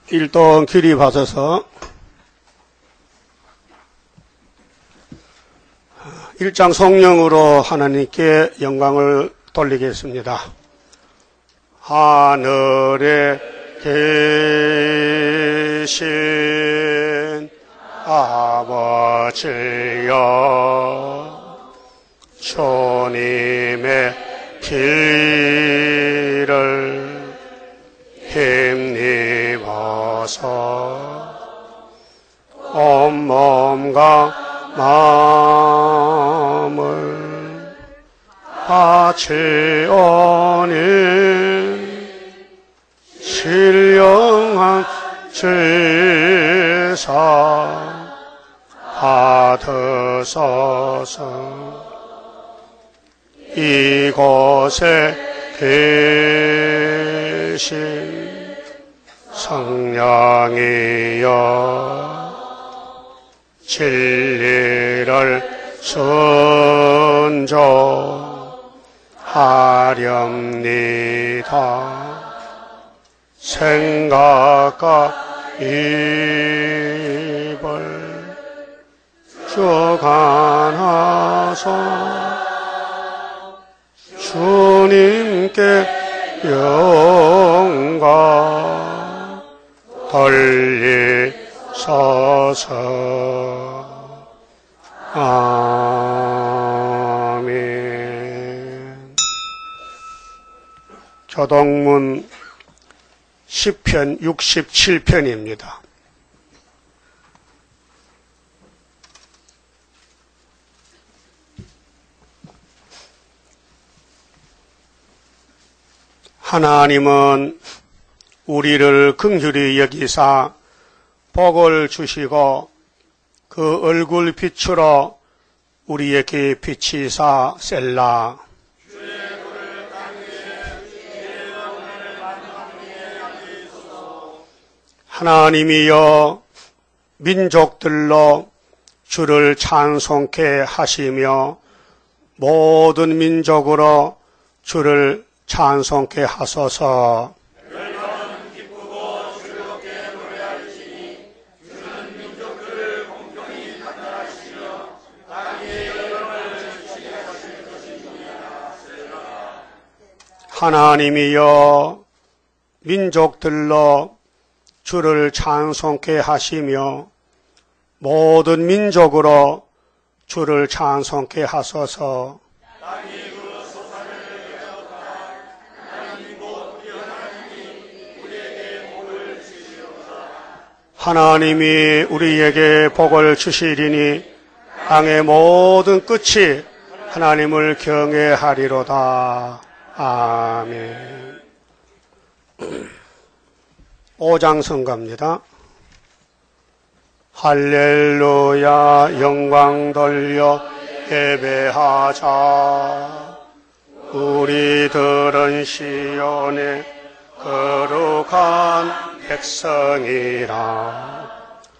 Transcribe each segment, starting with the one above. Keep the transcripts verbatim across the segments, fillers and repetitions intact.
일동 기립하셔서 일장 성령으로 하나님께 영광을 돌리겠습니다. 하늘에 계신 아버지여, 주님의 길을 힘입어서 온 몸과 마음을 바치오니 신령한 제사 받으소서. 이곳에 계신 성령이여, 진리를 순종하렵니다. 생각과 입을 주관하소. 주님께 영광 돌리소서. 아멘. 교동문 시편 육십칠 편입니다. 하나님은 우리를 긍휼히 여기사 복을 주시고 그 얼굴 빛으로 우리에게 비치사 셀라. 하나님이여, 민족들로 주를 찬송케 하시며 모든 민족으로 주를 찬송케 하소서. 열방은 기쁘고 즐겁게 노래할지니 주는 민족들을 공평히 판단하시며 땅에 여름을 주시게 하실 것입니다. 하나님이여, 민족들로 주를 찬송케 하시며 모든 민족으로 주를 찬송케 하소서. 하나님이 우리에게 복을 주시리니 땅의 모든 끝이 하나님을 경외하리로다. 아멘. 오장 성가입니다. 할렐루야, 영광 돌려 예배하자. 우리들은 시온의 거룩한 백성이라.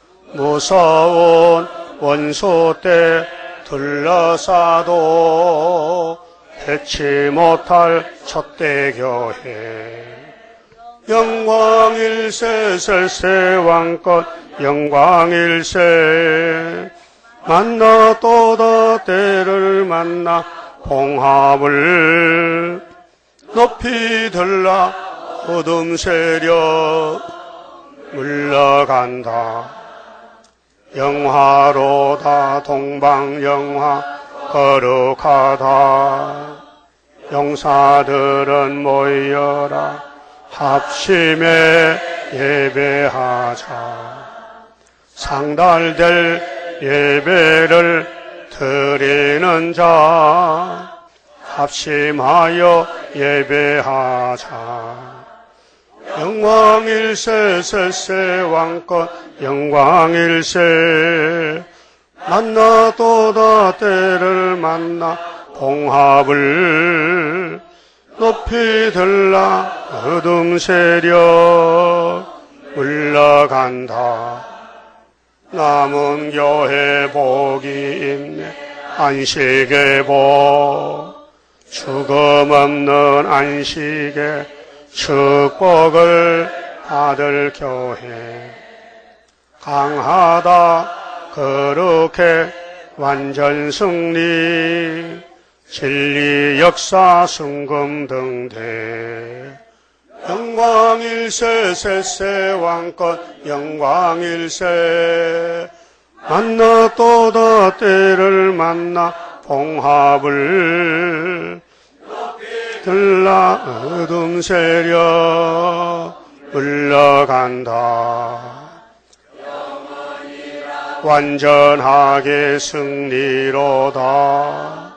무서운 원수 때 둘러싸도 해치 못할 촛대 교회. 영광일세 셀세 왕권 영광일세. 만나 또다 때를 만나 봉합을 높이 들라 어둠 세력 물러간다. 영화로다 동방영화 거룩하다. 용사들은 모여라 합심에 예배하자. 상달될 예배를 드리는 자 합심하여 예배하자. 영광일세 셀세 왕권 영광일세. 만나 또다 때를 만나 봉합을 높이 들라 어둠 세력 물러간다. 남은 교회 복이 있네 안식의 복. 죽음 없는 안식의 축복을 아들 교회 강하다 거룩해 완전 승리 진리 역사 승금 등대 영광일세 세세 왕권 영광일세 만나 또다 때를 만나 봉합을 들라 어둠 세력 물러간다 완전하게 승리로다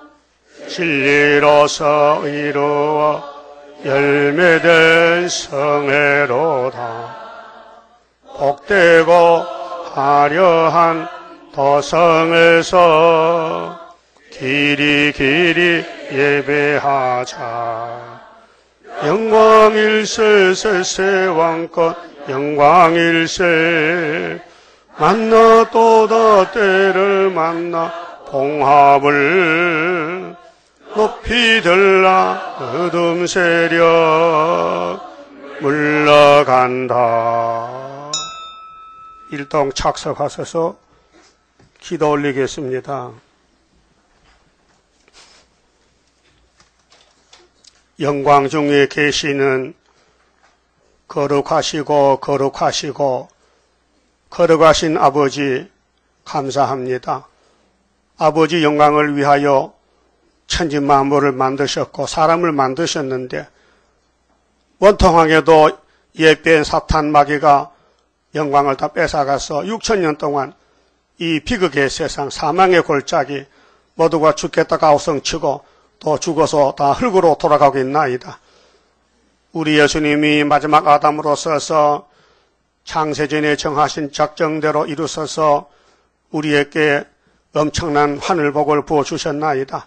진리로서 이루어 열매된 성회로다 복되고 화려한 도성에서 길이 길이 예배하자 영광일세 세세 왕권 영광일세 만나 또다 때를 만나 봉합을 높이 들라 어둠 세력 물러간다. 일동 착석하셔서 기도 올리겠습니다. 영광 중에 계시는 거룩하시고 거룩하시고 거룩하신 아버지 감사합니다. 아버지 영광을 위하여 천지 만물을 만드셨고 사람을 만드셨는데 원통하게도 옛변 사탄 마귀가 영광을 다 뺏어가서 육천 년 동안 이 비극의 세상 사망의 골짜기 모두가 죽겠다 가오성치고 또 죽어서 다 흙으로 돌아가고 있나이다. 우리 예수님이 마지막 아담으로 서서 창세전에 정하신 작정대로 이루셔서 우리에게 엄청난 하늘복을 부어주셨나이다.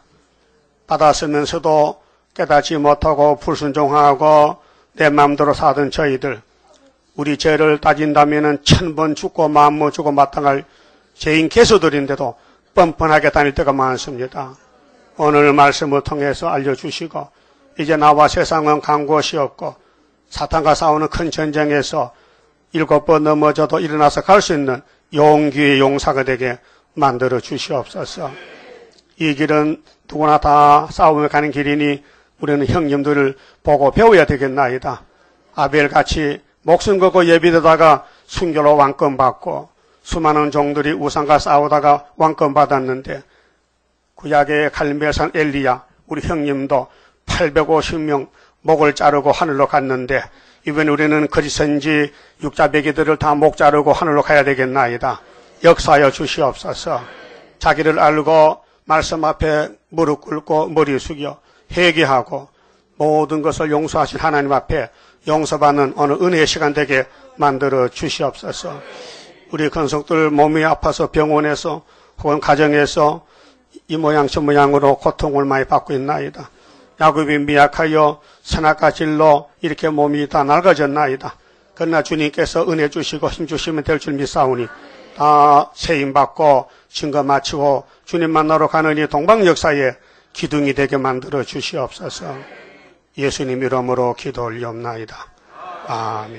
받았으면서도 깨닫지 못하고 불순종하고 내 마음대로 사던 저희들, 우리 죄를 따진다면 천 번 죽고 만번 주고 마땅할 죄인 개수들인데도 뻔뻔하게 다닐 때가 많습니다. 오늘 말씀을 통해서 알려주시고 이제 나와 세상은 간 곳이 없고 사탄과 싸우는 큰 전쟁에서 일곱 번 넘어져도 일어나서 갈 수 있는 용기의 용사가 되게 만들어 주시옵소서. 이 길은 누구나 다 싸우며 가는 길이니 우리는 형님들을 보고 배워야 되겠나이다. 아벨같이 목숨 걸고 예비되다가 순교로 왕권 받고 수많은 종들이 우상과 싸우다가 왕권 받았는데 구약의 갈멜산 엘리야 우리 형님도 팔백오십 명 목을 자르고 하늘로 갔는데 이번에 우리는 거짓 선지 육자배기들을 다 목 자르고 하늘로 가야 되겠나이다. 역사하여 주시옵소서. 자기를 알고 말씀 앞에 무릎 꿇고 머리 숙여 회개하고 모든 것을 용서하신 하나님 앞에 용서받는 어느 은혜의 시간 되게 만들어 주시옵소서. 우리 건속들 몸이 아파서 병원에서 혹은 가정에서 이 모양 저 모양으로 고통을 많이 받고 있나이다. 야곱이 미약하여 선악과 질로 이렇게 몸이 다 낡아졌나이다. 그러나 주님께서 은혜 주시고 힘 주시면 될 줄 믿사오니 다 세임받고 증거 마치고 주님 만나러 가느니 동방 역사에 기둥이 되게 만들어 주시옵소서. 예수님 이름으로 기도 올리옵나이다. 아멘.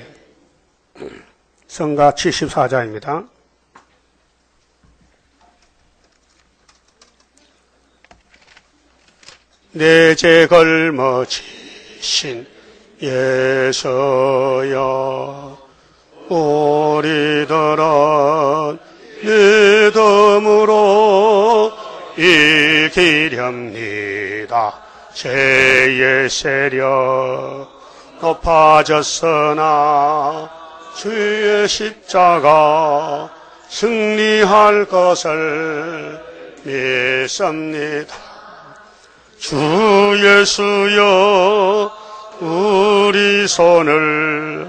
성가 칠십사 자입니다. 내 죄 걸머지신 예수여 우리들은 믿음으로 이기렵니다. 죄의 세력 높아졌으나 주의 십자가 승리할 것을 믿습니다. 주 예수여 우리 손을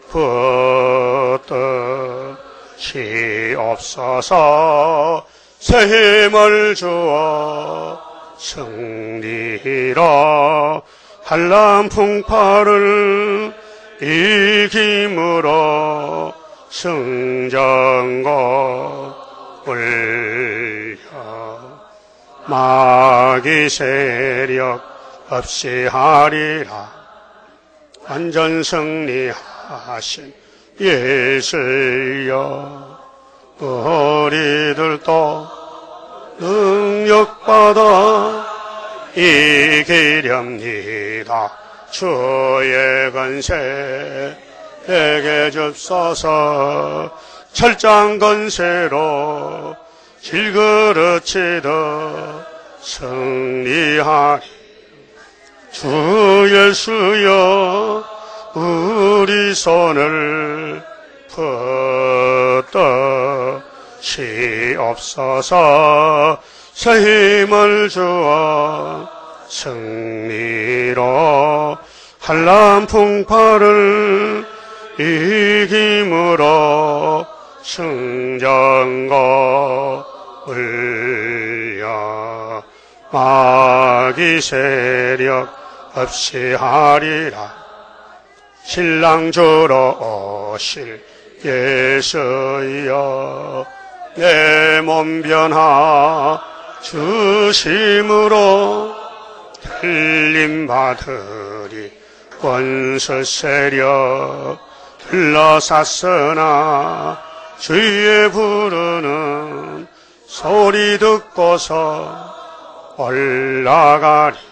붙드시옵소서. 새 힘을 주어 승리로 한란 풍파를 이김으로 승전고 울려 마귀 세력 없이 하리라. 완전 승리하신 예수여 우리들도 능력받아 이기렵니다. 주의 권세 내게 줍소서. 철장 권세로 질그릇치듯 승리하리. 주 예수여 우리 손을 붙드시옵소서. 새 힘을 주어 승리로 한란 풍파를 이김으로 승전거 울려 마귀 세력 없이 하리라. 신랑 주러 오실 예수여 내 몸 변화 주심으로 틀림 받으리. 원수 세력 둘러쌌으나 주의 부르는 소리 듣고서 올라가리.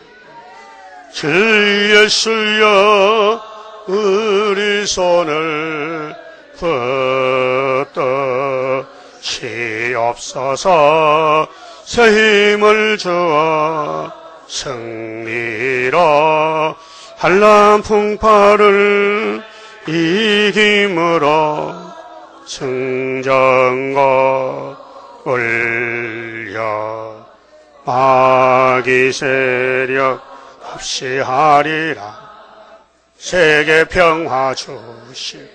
주 예수여 우리 손을 붙드시옵소서. 새 힘을 주어 승리로 한란 풍파를 이김으로 승전거 울려 마귀 세력 없이 하리라. 세계 평화 주실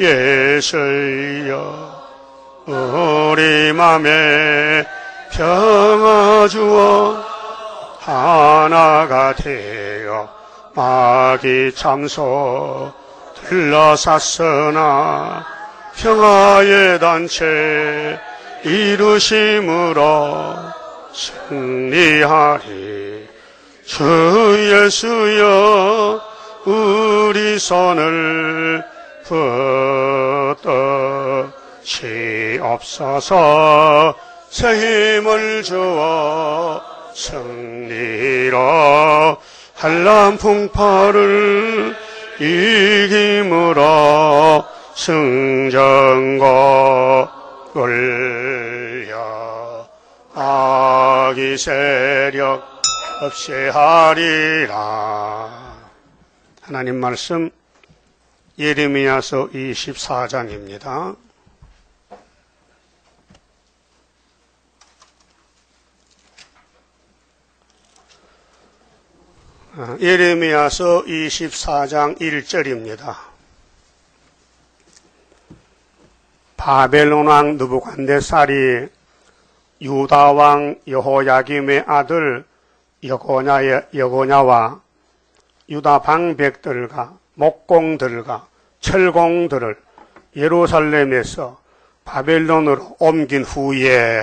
예수여 우리 맘에 평화 주어 하나가 되어 마귀 참소 둘러쌌으나 평화의 단체 이루심으로 승리하리. 주 예수여 우리 손을 붙드시옵소서. 새 힘을 주어 승리로 한란 풍파를 이김으로 승전거 울려 마귀 세력 없이 하리라. 하나님 말씀 예레미야서 이십사 장입니다. 예레미야서 이십사 장 일 절입니다. 바벨론 왕 느부갓네살이 유다 왕 여호야김의 아들 여고냐의 여고냐와 유다 방백들과 목공들과 철공들을 예루살렘에서 바벨론으로 옮긴 후에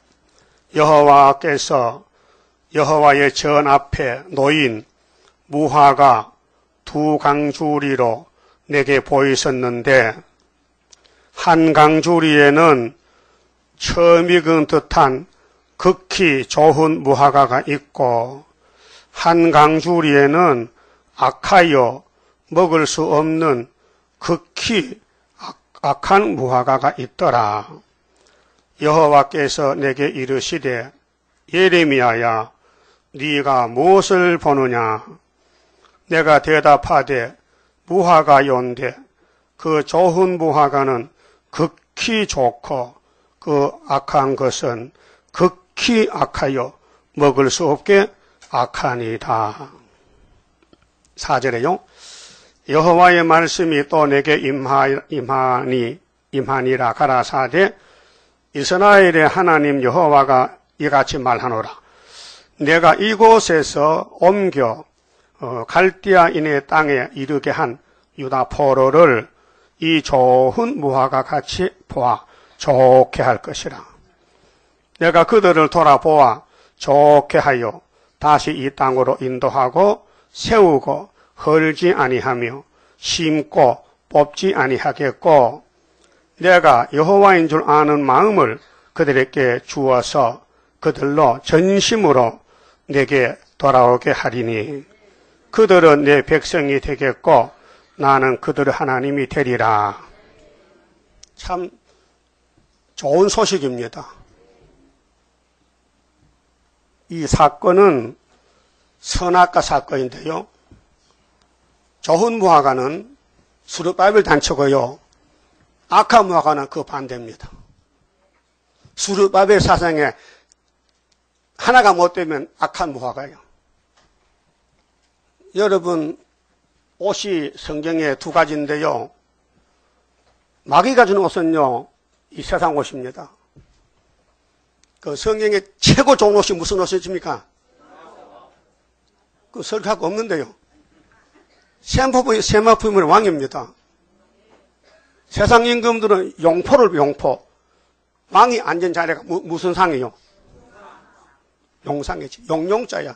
여호와께서 여호와의 전 앞에 놓인 무화과 두 강주리로 내게 보이셨는데 한 강주리에는 처음 익은 듯한 극히 좋은 무화과가 있고 한 강주리에는 악하여 먹을 수 없는 극히 악한 무화과가 있더라. 여호와께서 내게 이르시되 예레미야야 네가 무엇을 보느냐? 내가 대답하되 무화과요인데 그 좋은 무화과는 극히 좋고 그 악한 것은 극히 악하여 먹을 수 없게 악하니이다. 사 절에요. 여호와의 말씀이 또 내게 임하, 임하니 임하니라 가라사대 이스라엘의 하나님 여호와가 이같이 말하노라. 내가 이곳에서 옮겨 어, 갈대아인의 땅에 이르게 한 유다 포로를 이 좋은 무화과 같이 보아 좋게 할 것이라. 내가 그들을 돌아보아 좋게 하여 다시 이 땅으로 인도하고 세우고 헐지 아니하며 심고 뽑지 아니하겠고 내가 여호와인 줄 아는 마음을 그들에게 주어서 그들로 전심으로 내게 돌아오게 하리니 그들은 내 백성이 되겠고 나는 그들의 하나님이 되리라. 참 좋은 소식입니다. 이 사건은 선악과 사건인데요. 좋은 무화과는 수르바벨 단체고요. 악한 무화과는 그 반대입니다. 수르바벨 사상에 하나가 못되면 악한 무화과예요. 여러분, 옷이 성경에 두 가지인데요. 마귀가 주는 옷은요, 이 세상 옷입니다. 그 성경에 최고 좋은 옷이 무슨 옷입니까? 그 설교하고 없는데요. 세마포, 세마포임의 왕입니다. 세상 임금들은 용포를 용포. 왕이 앉은 자리가 무, 무슨 상이요? 용상이지. 용용자야.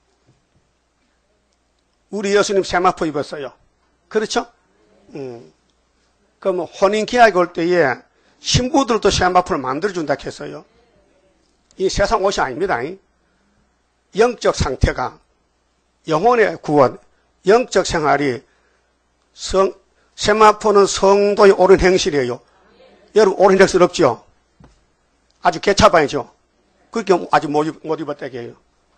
우리 예수님 세마포 입었어요. 그렇죠? 음. 그럼 혼인 계약이 올 때에 신부들도 세마포를 만들어준다 했어요. 이 세상 옷이 아닙니다. 영적 상태가, 영혼의 구원, 영적 생활이 성, 세마포는 성도의 옳은 행실이에요. 여러분, 옳은 행실 없죠? 아주 개차반이죠? 그렇게 아직 못, 입, 못 입었다게요.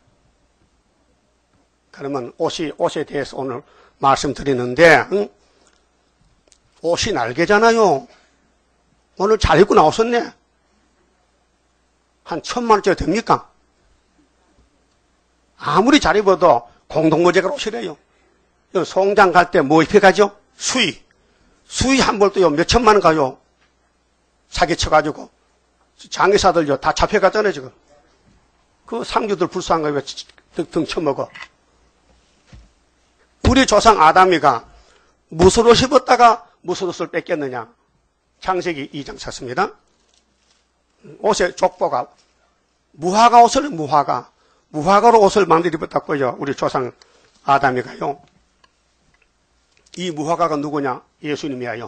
그러면 옷이, 옷에 대해서 오늘 말씀드리는데, 응? 옷이 날개잖아요. 오늘 잘 입고 나오셨네. 한 천만 원짜리 됩니까? 아무리 잘 입어도 공동모자가 옷이래요. 송장 갈 때 뭐 입혀 가죠? 수의. 수의 한 벌도요, 몇 천만 원 가요. 사기쳐가지고. 장의사들요, 다 잡혀가잖아요, 지금. 그 상주들 불쌍한 거왜 등 쳐먹어. 우리 조상 아담이가 무슨 옷 입었다가 무슨 옷을 뺏겼느냐. 창세기 이 장 찾습니다. 옷의 족보가 무화과 옷을 무화과 무화과로 옷을 만들어 입었다고요. 우리 조상 아담이가요. 이 무화과가 누구냐? 예수님이에요.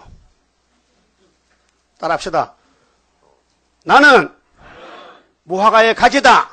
따라합시다. 나는 무화과의 가지다.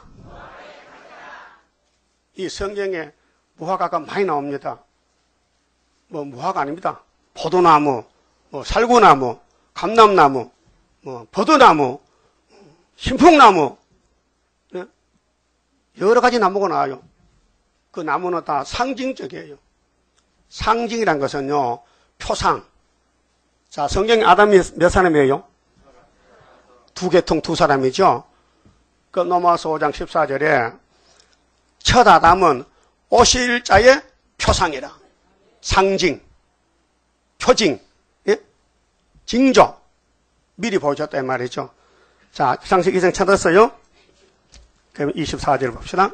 이 성경에 무화과가 많이 나옵니다. 뭐 무화과 아닙니다. 포도나무, 뭐 살구나무, 감람나무, 뭐 버드나무, 신풍나무, 네? 여러 가지 나무가 나와요. 그 나무는 다 상징적이에요. 상징이란 것은요, 표상. 자, 성경에 아담이 몇 사람이에요? 두 계통 두 사람이죠. 그 로마서 오 장 십사 절에 첫 아담은 오실자의 표상이라. 상징, 표징, 예? 징조. 미리 보여줬다 이 말이죠. 자, 창세기 이 장 찾았어요? 그럼 이십사 절 봅시다.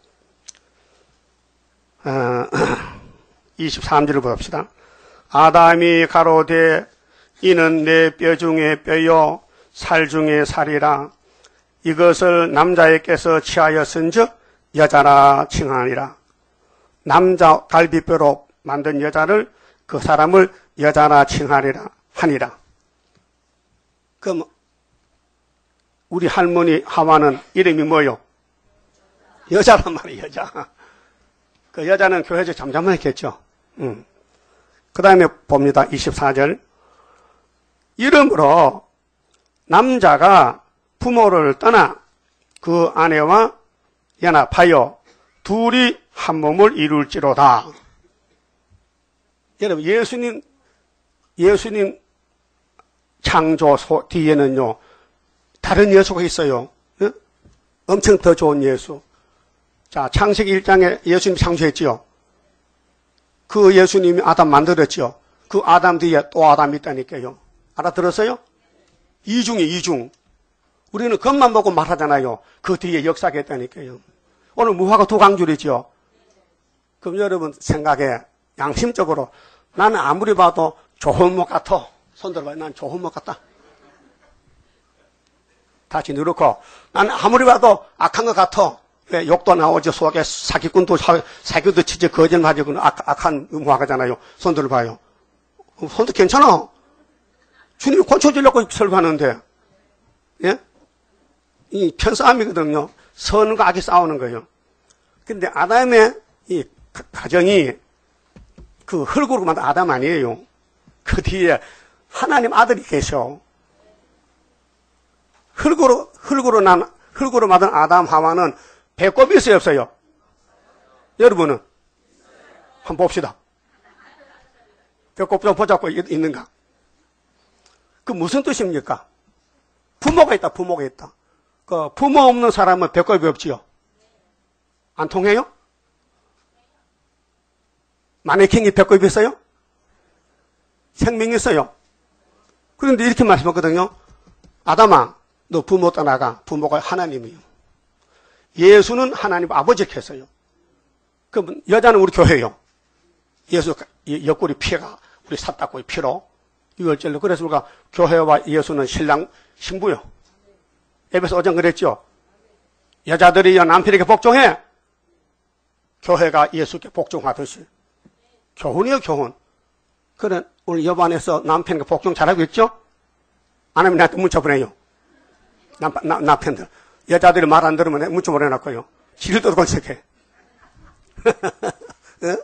어, 이십삼 절을 봅시다. 아담이 가로되 이는 내 뼈 중에 뼈요 살 중에 살이라. 이것을 남자에게서 취하였은즉 여자라 칭하니라. 남자 갈비뼈로 만든 여자를 그 사람을 여자라 칭하리라 하니라. 그럼 우리 할머니 하와는 이름이 뭐요? 여자란 말이에요, 여자. 그 여자는 교회에서 잠잠했겠죠. 음. 그 다음에 봅니다. 이십사 절. 이러므로 남자가 부모를 떠나 그 아내와 연합하여 둘이 한 몸을 이룰지로다. 여러분, 예수님, 예수님 창조 뒤에는요, 다른 예수가 있어요. 어? 엄청 더 좋은 예수. 자, 창세기 일 장에 예수님 창조했지요. 그 예수님이 아담 만들었죠. 그 아담 뒤에 또 아담이 있다니까요. 알아들었어요? 이중이 이중. 우리는 겉만 보고 말하잖아요. 그 뒤에 역사가 있다니까요. 오늘 무화과 두 강줄이죠. 그럼 여러분 생각에 양심적으로 나는 아무리 봐도 좋은 목 같아. 손 들어봐요. 난 좋은 목 같다. 다시 누르고 나는 아무리 봐도 악한 것 같아. 왜 욕도 나오죠. 속에 사기꾼도 사기도 치지 거짓말하지. 악, 악한 무화과잖아요. 손 들어봐요. 손도 괜찮아. 주님이 고쳐주려고 설교하는데, 예? 이 편싸움이거든요. 선과 악이 싸우는 거예요. 근데 아담의 이 가정이 그 흙으로 만든 아담 아니에요. 그 뒤에 하나님 아들이 계셔. 흙으로, 흙으로 난, 흙으로 만든 아담 하와는 배꼽이 있어요, 없어요? 여러분은? 한번 봅시다. 배꼽 좀 보자고 있는가? 그 무슨 뜻입니까? 부모가 있다, 부모가 있다. 그 부모 없는 사람은 배꼽이 없지요? 안 통해요? 마네킹이 배꼽이 있어요? 생명이 있어요? 그런데 이렇게 말씀하거든요. 아담아, 너 부모 떠나가. 부모가 하나님이요. 예수는 하나님 아버지께 했어요. 그럼 여자는 우리 교회요. 예수 옆구리 피가 우리 사딱구리 피로 유월절로. 그래서 우리가 교회와 예수는 신랑 신부요. 에베소 오 장 그랬죠. 여자들이여 남편에게 복종해. 교회가 예수께 복종하듯이. 교훈이요, 교훈. 그래, 오늘 여보 안에서 남편에게 복종 잘하고 있죠? 안 하면 나한테 문자 보내요. 남, 남, 남편들. 여자들이 말 안 들으면 문자 보내놨고요. 지를 건색해. 어?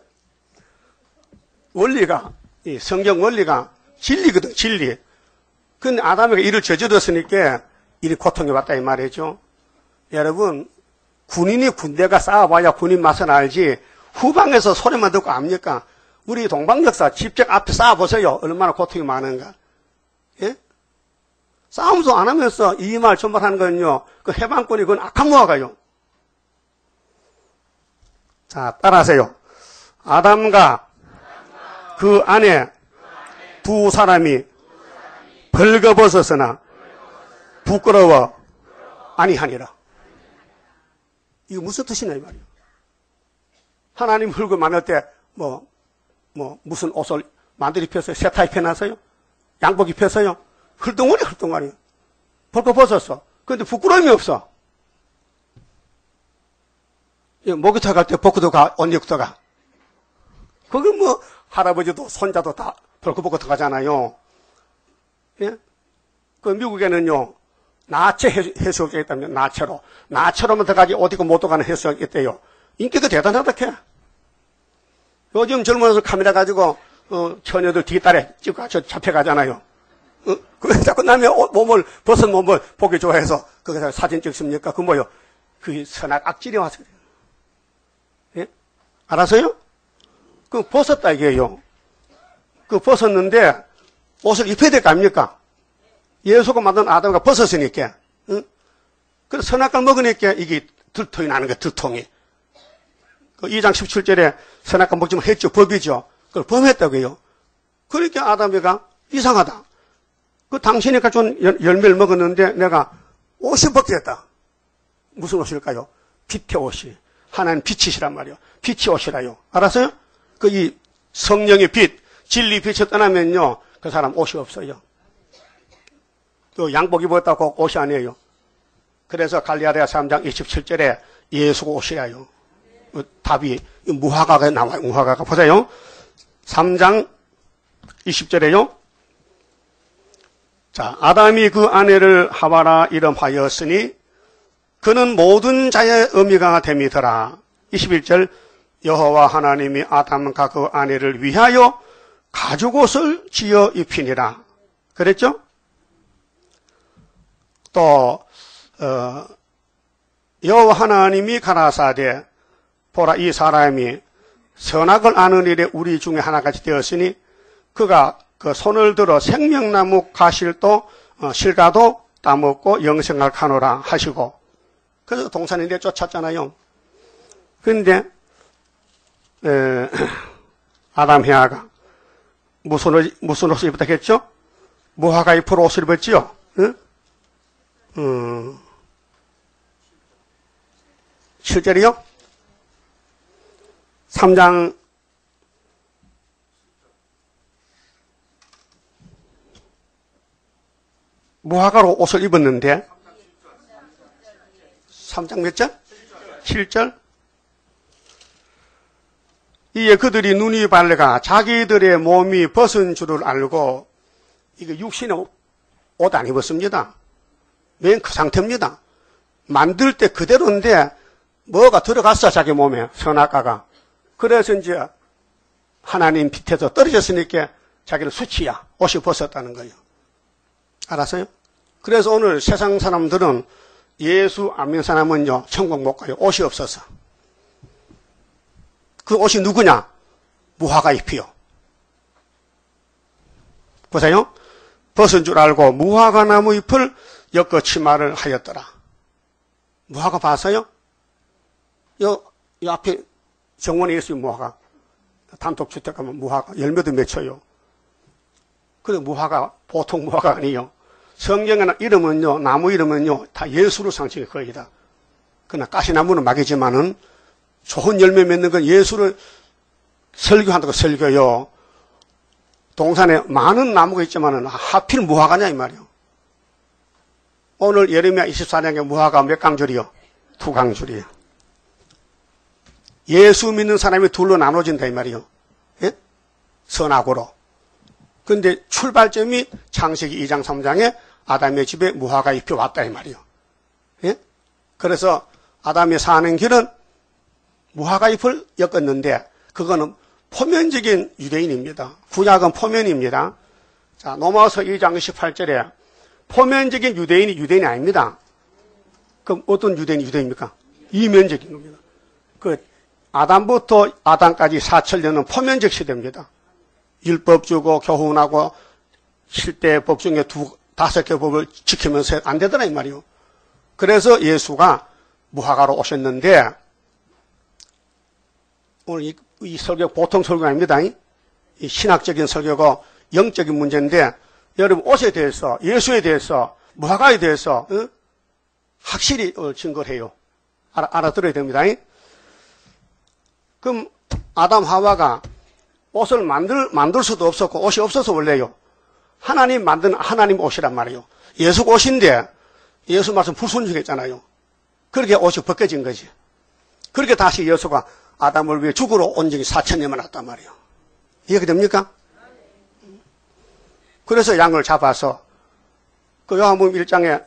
원리가, 이 성경 원리가 진리거든, 진리. 근데 아담에게 이를 저질렀으니까 이리 고통이 왔다, 이 말이죠. 여러분, 군인이 군대가 싸워봐야 군인 맛을 알지, 후방에서 소리만 듣고 압니까? 우리 동방역사 집적 앞에 싸워보세요. 얼마나 고통이 많은가. 예? 싸움도 안 하면서 이 말 전발하는 건요, 그 해방권이 그건 악한 모아가요. 자, 따라하세요. 아담과 그 안에 두 사람이 벌거벗었으나 부끄러워 아니하니라. 이거 무슨 뜻이냐, 이 말이에요. 하나님 흙을 만들 때, 뭐, 뭐, 무슨 옷을 만들 입혔어요? 세타 입혀놨어요? 양복 입혔어요? 흙덩어리, 흙덩어리. 벌거벗었어. 그런데 부끄러움이 없어. 목욕탕 갈 때 벗고도 가, 옷 입고도 가. 거기 뭐, 할아버지도 손자도 다 벌거벗고 가잖아요. 예? 그 미국에는요, 나체 해수욕이 있다면, 나체로. 나체로만 들어가지 어디 못 들어가는 해수욕이 있대요. 인기도 대단하다, 캐. 요즘 젊은이들 카메라 가지고, 어, 처녀들 뒷다래 찍고 저 잡혀가잖아요. 어? 그 자꾸 남의 옷, 몸을, 벗은 몸을 보기 좋아해서, 거기서 사진 찍습니까? 그 뭐요? 그게 선악 악질이 와서 그래요. 예? 알아서요? 그 벗었다, 이게요. 그 벗었는데, 옷을 입혀야 될 거 아닙니까? 예수가 만든 아담과 벗었으니까. 응? 그래서 선악과를 먹으니까 이게 들통이 나는 거야, 들통이. 그 이 장 십칠 절에 선악과 먹지만 했죠, 법이죠. 그걸 범했다고요. 그러니까 아담이가 이상하다. 그 당신이 가져온 열매를 먹었는데 내가 옷이 벗겼다. 무슨 옷일까요? 빛의 옷이. 하나님 빛이시란 말이요. 빛의 옷이라요. 알았어요? 그 이 성령의 빛, 진리 빛을 떠나면요, 그 사람 옷이 없어요. 또 양복 입었다고 옷이 아니에요. 그래서 갈라디아 삼 장 이십칠 절에 예수가 옷이라요. 답이 무화과가 나와요. 무화과가 보세요. 삼 장 이십 절에요. 자, 아담이 그 아내를 하와라 이름하였으니 그는 모든 자의 의미가 됨이더라. 이십일 절 여호와 하나님이 아담과 그 아내를 위하여 가죽옷을 지어 입히니라. 그랬죠? 또 어, 여호와 하나님이 가라사대 보라 이 사람이 선악을 아는 일에 우리 중에 하나같이 되었으니 그가 그 손을 들어 생명나무 가실도 어, 실과도 따먹고 영생을 가노라 하시고 그래서 동산인데 쫓았잖아요. 그런데 에, 아담 헤아가 무슨 옷, 무슨 옷을 입었다 했죠? 무화과 잎으로 옷을 입었지요. 응? 음, 칠 절이요? 삼 장 무화과로 옷을 입었는데 삼 장 몇 절? 칠 절? 이에 그들이 눈이 발레가 자기들의 몸이 벗은 줄을 알고, 이거 육신의 옷 안 입었습니다. 맨 그 상태입니다. 만들 때 그대로인데 뭐가 들어갔어, 자기 몸에, 선악과가. 그래서 이제 하나님 빛에서 떨어졌으니까 자기를 수치야, 옷이 벗었다는 거예요. 알았어요? 그래서 오늘 세상 사람들은 예수 안 믿는 사람은요, 천국 못 가요. 옷이 없어서. 그 옷이 누구냐? 무화과 잎이요. 보세요. 벗은 줄 알고 무화과 나무 잎을 엮어 치마를 하였더라. 무화과 봤어요? 요, 요 앞에 정원에 있어요, 무화과. 단독주택 가면 무화과 열매도 맺혀요. 그래, 무화과, 보통 무화과 아니에요. 성경에는 이름은요, 나무 이름은요, 다 예수로 상징이 거의 다. 그러나 가시나무는 막이지만은 좋은 열매 맺는 건 예수를 설교한다고 설교요. 동산에 많은 나무가 있지만은 하필 무화과냐 이 말이요. 오늘 예레미야 이십사 장의 무화과 몇 강줄이요? 두 강줄이에요. 예수 믿는 사람이 둘로 나눠진다 이 말이요. 예? 선악으로. 근데 출발점이 창세기 이 장 삼 장에 아담의 집에 무화과 잎이 왔다 이 말이요. 예? 그래서 아담이 사는 길은 무화과 잎을 엮었는데 그거는 포면적인 유대인입니다. 구약은 포면입니다. 자, 넘어와서 이 장 십팔 절에 포면적인 유대인이 유대인이 아닙니다. 그럼 어떤 유대인이 유대인입니까? 이면적인 겁니다. 그 아담부터 아담까지 사천 년은 포면적 시대입니다. 율법 주고 교훈하고 칠대 법 중에 두 다섯 개 법을 지키면서 안 되더라 이 말이요. 그래서 예수가 무화과로 오셨는데 오늘 이, 이 설교 보통 설교가 아닙니다. 이, 이 신학적인 설교고 영적인 문제인데 여러분 옷에 대해서 예수에 대해서 무화과에 대해서 어? 확실히 증거를 해요. 알아, 알아들어야 됩니다. 이? 그럼 아담 하와가 옷을 만들 만들 수도 없었고 옷이 없어서 원래요. 하나님 만든 하나님 옷이란 말이에요. 예수 옷인데 예수 말씀 불순종했잖아요. 그렇게 옷이 벗겨진 거지. 그렇게 다시 예수가 아담을 위해 죽으러 온 적이 사천 년만 왔단 말이에요. 이해가 됩니까? 그래서 양을 잡아서 그 요한복음 일 장에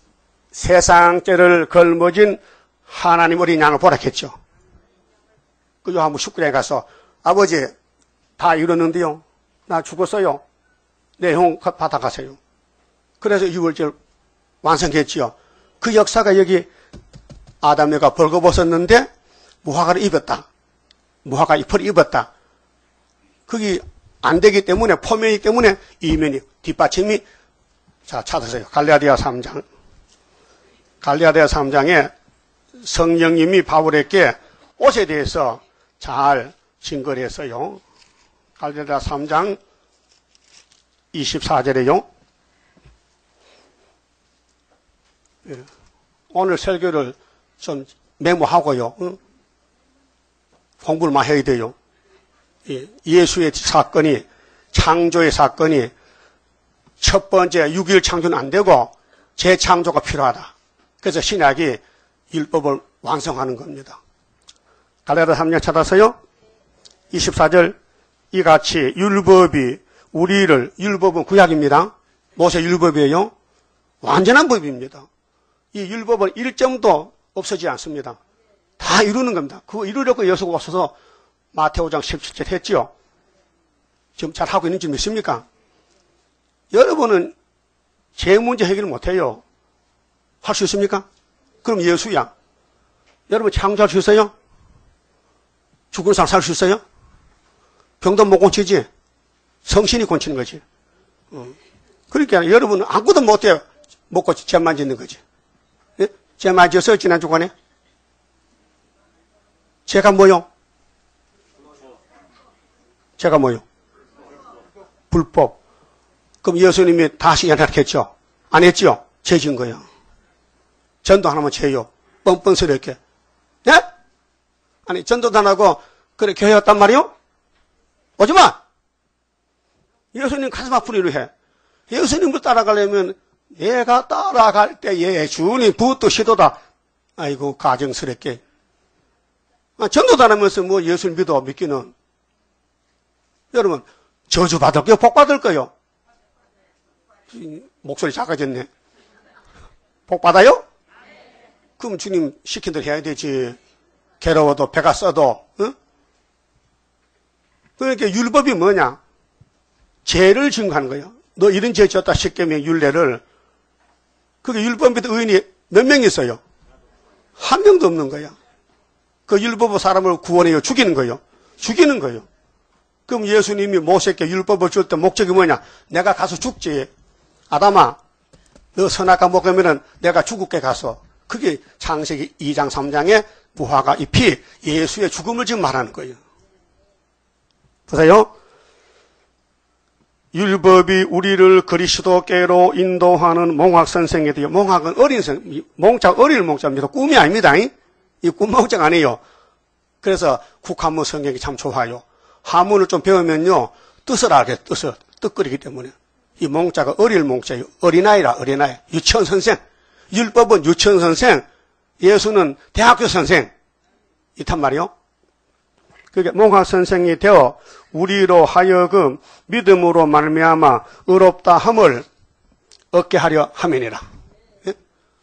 세상죄를 걸머진 하나님 어린 양을 보라 했죠. 그 요한복음 십구 장에 가서 아버지 다 이뤘는데요. 나 죽었어요. 내 형 받아가세요. 그래서 유월절 완성했지요. 그 역사가 여기 아담에가 벌거벗었는데 무화과를 입었다. 무화과 잎을 입었다. 그게 안 되기 때문에 포면이기 때문에 이면이 뒷받침이 자 찾으세요. 갈라디아 삼 장. 갈라디아 삼 장에 성령님이 바울에게 옷에 대해서 잘 증거를 했어요. 갈라디아 삼 장 이십사 절에요. 예. 오늘 설교를 좀 메모하고요. 응? 공부를 많이 해야 돼요. 예. 예수의 사건이 창조의 사건이 첫 번째 육 일 창조는 안 되고 재창조가 필요하다. 그래서 신약이 율법을 완성하는 겁니다. 갈라디아 삼 장 찾아서요. 이십사 절 이같이 율법이 우리를 율법은 구약입니다. 모세 율법이에요. 완전한 법입니다. 이 율법은 일 점도 없어지지 않습니다. 다 이루는 겁니다. 그거 이루려고 예수가 오셔서 마태오 장 십칠 절 했지요. 지금 잘 하고 있는 줄 믿습니까? 여러분은 제 문제 해결을 못해요. 할 수 있습니까? 그럼 예수야. 여러분 창조할 수 있어요? 죽은 사람 살 수 있어요? 병도 못 고치지? 성신이 고치는 거지. 어. 그러니까 여러분은 아무것도 못해요. 못 고치, 죄만 짓는 거지. 예? 죄만 지어서 지난 주간에? 죄가 뭐요? 죄가 뭐요? 불법. 그럼 예수님이 다시 연락했죠? 안 했죠? 죄 지은 거예요. 전도 하나만 죄요. 뻥뻥스럽게. 예? 아니, 전도도 안 하고, 그래, 교회 왔단 말이요? 오지 마! 예수님 가슴 아픈 일을 해. 예수님을 따라가려면 내가 따라갈 때에 주님 부도 시도다. 아이고 가정스럽게. 아, 전도도 안 하면서 뭐 예수를 믿어 믿기는 여러분, 저주 받을 거요? 복 받을 거요? 목소리 작아졌네. 복 받아요? 그럼 주님 시킨 대로 해야 되지. 괴로워도 배가 써도. 어? 그러니까 율법이 뭐냐? 죄를 증거하는 거예요. 너 이런 죄 지었다 십계명 율례를. 그게 율법 밑에 의인이 몇 명 있어요? 한 명도 없는 거야. 그 율법으로 사람을 구원해요? 죽이는 거예요? 죽이는 거예요. 그럼 예수님이 모세께 율법을 줄 때 목적이 뭐냐? 내가 가서 죽지. 아담아, 너 선악과 먹으면은 내가 죽을게 가서. 그게 창세기 이 장 삼 장에 무화과 잎이 예수의 죽음을 지금 말하는 거예요. 보세요. 율법이 우리를 그리스도께로 인도하는 몽학 선생에 대해, 몽학은 어린 선, 몽자 어릴 몽자입니다. 꿈이 아닙니다. 이 꿈몽자가 아니에요. 그래서 국한문 성경이 참 좋아요. 한문을 좀 배우면요, 뜻을 알게, 뜻을, 뜻거리기 때문에. 이 몽자가 어릴 몽자예요. 어린아이라, 어린아이. 유치원 선생. 율법은 유치원 선생, 예수는 대학교 선생. 이탄 말이요. 그게 몽학 선생이 되어 우리로 하여금 믿음으로 말미암아 의롭다 함을 얻게 하려 함이니라. 예?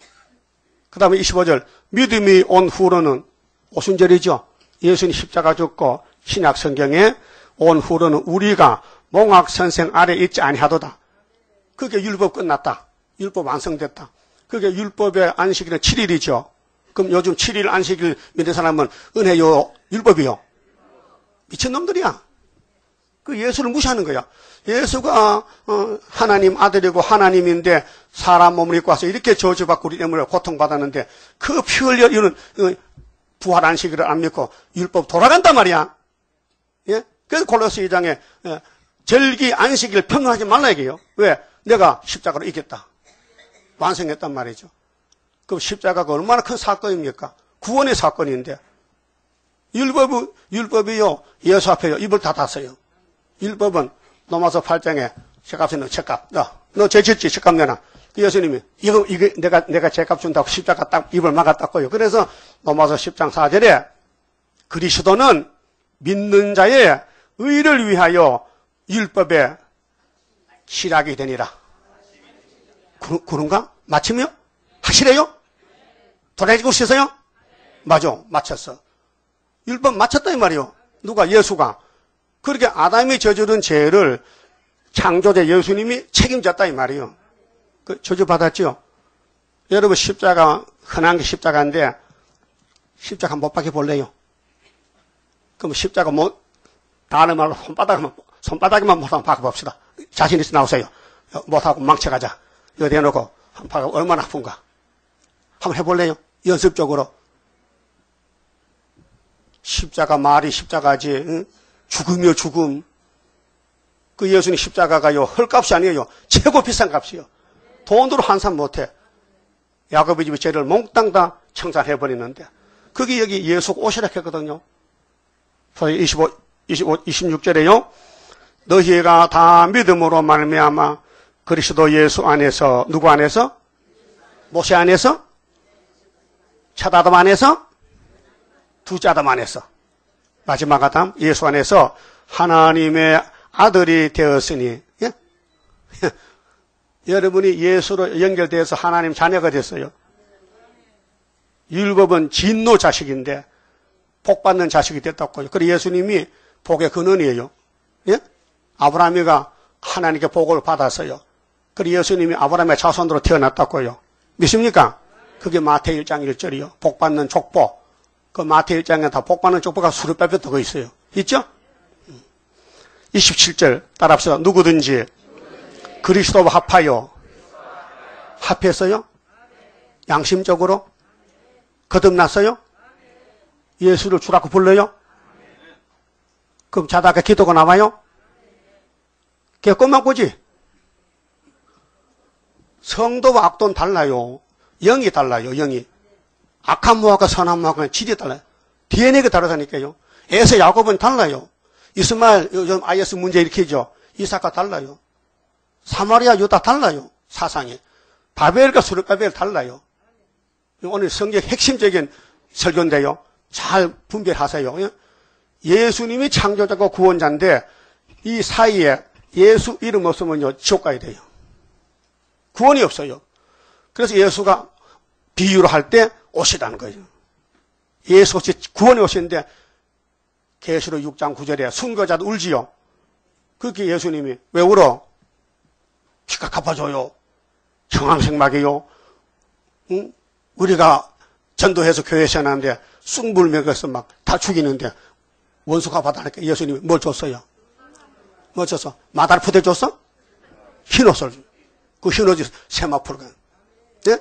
그 다음에 이십오 절. 믿음이 온 후로는 오순절이죠. 예수님 십자가 죽고 신약 성경에 온 후로는 우리가 몽학 선생 아래 있지 아니하도다. 그게 율법 끝났다. 율법 완성됐다. 그게 율법의 안식일은 칠 일이죠. 그럼 요즘 칠 일 안식일 믿는 사람은 은혜요, 율법이요? 미친놈들이야. 그 예수를 무시하는 거야. 예수가 어, 하나님 아들이고 하나님인데 사람 몸을 입고 와서 이렇게 저주받고 우리 때문에 고통받았는데 그 피 흘려 이런 어, 부활 안식일을 안 믿고 율법 돌아간단 말이야. 예? 그래서 골로새 이 장에 예, 절기 안식일 평등하지 말라 얘기해요. 왜? 내가 십자가로 이겼다. 완성했단 말이죠. 그럼 십자가가 얼마나 큰 사건입니까? 구원의 사건인데. 율법이, 율법이요, 예수 앞에요, 입을 다 닫았어요. 율법은 로마서 팔 장에 죄값에 너 죄값, 너, 너 죄 짓지, 죄값 내놔. 그 예수님이, 이거, 이거, 내가, 내가 죄값 준다고 십자가 딱, 입을 막았다고요. 그래서 로마서 십 장 사 절에 그리스도는 믿는 자의 의를 위하여 율법에 실하게 되니라. 그, 그런가? 맞히며? 확실해요? 돌아지고 싶어요? 맞아, 맞췄어. 율법 맞췄다 이 말이요. 누가? 예수가. 그렇게 아담이 저지른 죄를 창조자 예수님이 책임졌다 이 말이요. 그 저주 받았죠. 여러분 십자가 흔한 게 십자가인데 십자가 못 박혀 볼래요? 그럼 십자가 못 다른 말로 손바닥만 손바닥만 못하면 박아봅시다. 자신 있어 나오세요. 못하고 망쳐가자. 이거 대놓고 한 박아 얼마나 아픈가? 한번 해볼래요? 연습적으로. 십자가 말이 십자가지. 응? 죽음이요 죽음. 그 예수님 십자가가요 헐값이 아니에요. 최고 비싼 값이요. 돈으로 환산 못해. 야곱의 집의 죄를 몽땅 다 청산해버리는데 그게 여기 예수가 오시라 했거든요. 이십오, 이십오, 이십육 절에요. 너희가 다 믿음으로 말미암아 그리스도 예수 안에서, 누구 안에서? 모세 안에서? 첫 아담 안에서? 두째 아담 안에서. 마지막 아담 예수 안에서 하나님의 아들이 되었으니, 예? 여러분이 예수로 연결돼서 하나님 자녀가 됐어요. 율법은 진노 자식인데 복 받는 자식이 됐다고요. 그리고 예수님이 복의 근원이에요. 예? 아브라함이가 하나님께 복을 받았어요. 그리고 예수님이 아브라함의 자손으로 태어났다고요. 믿습니까? 그게 마태 일 장 일 절이요. 복 받는 족보. 그 마태 일 장에 다 복 받는 족보가 수를 빼빼뜨고 있어요. 있죠? 이십칠 절 따라합시다. 누구든지 그리스도와 합하여 합했어요? 양심적으로? 거듭났어요? 예수를 주라고 불러요? 그럼 자다가 기도가 나와요? 그게 꿈만 꾸지? 성도와 악도는 달라요. 영이 달라요. 영이. 악한 무화과 선한 무화과는 질이 달라요. 디엔에이가 다르다니까요. 에서 야곱은 달라요. 이스마엘 요즘 아이에스 문제 일으키죠. 이삭과 달라요. 사마리아 유다 달라요. 사상이. 바벨과 수르바벨 달라요. 오늘 성경 핵심적인 설교인데요. 잘 분별하세요. 예수님이 창조자고 구원자인데 이 사이에 예수 이름 없으면요, 지옥 가야 돼요. 구원이 없어요. 그래서 예수가 비유로 할 때 오시다는 거예요. 예수 없이 구원이 오시는데, 계시록 육 장 구 절에 순교자도 울지요. 그렇게 예수님이 왜 울어? 피가 갚아줘요. 형왕색막이요. 응? 우리가 전도해서 교회 세웠는데 쑥물 먹여서 막 다 죽이는데 원수 갚아달라니까 예수님이 뭘 줬어요? 뭐 줬어? 마다를 푸대 줬어? 흰옷을. 그 흰옷이 세마포가. 네?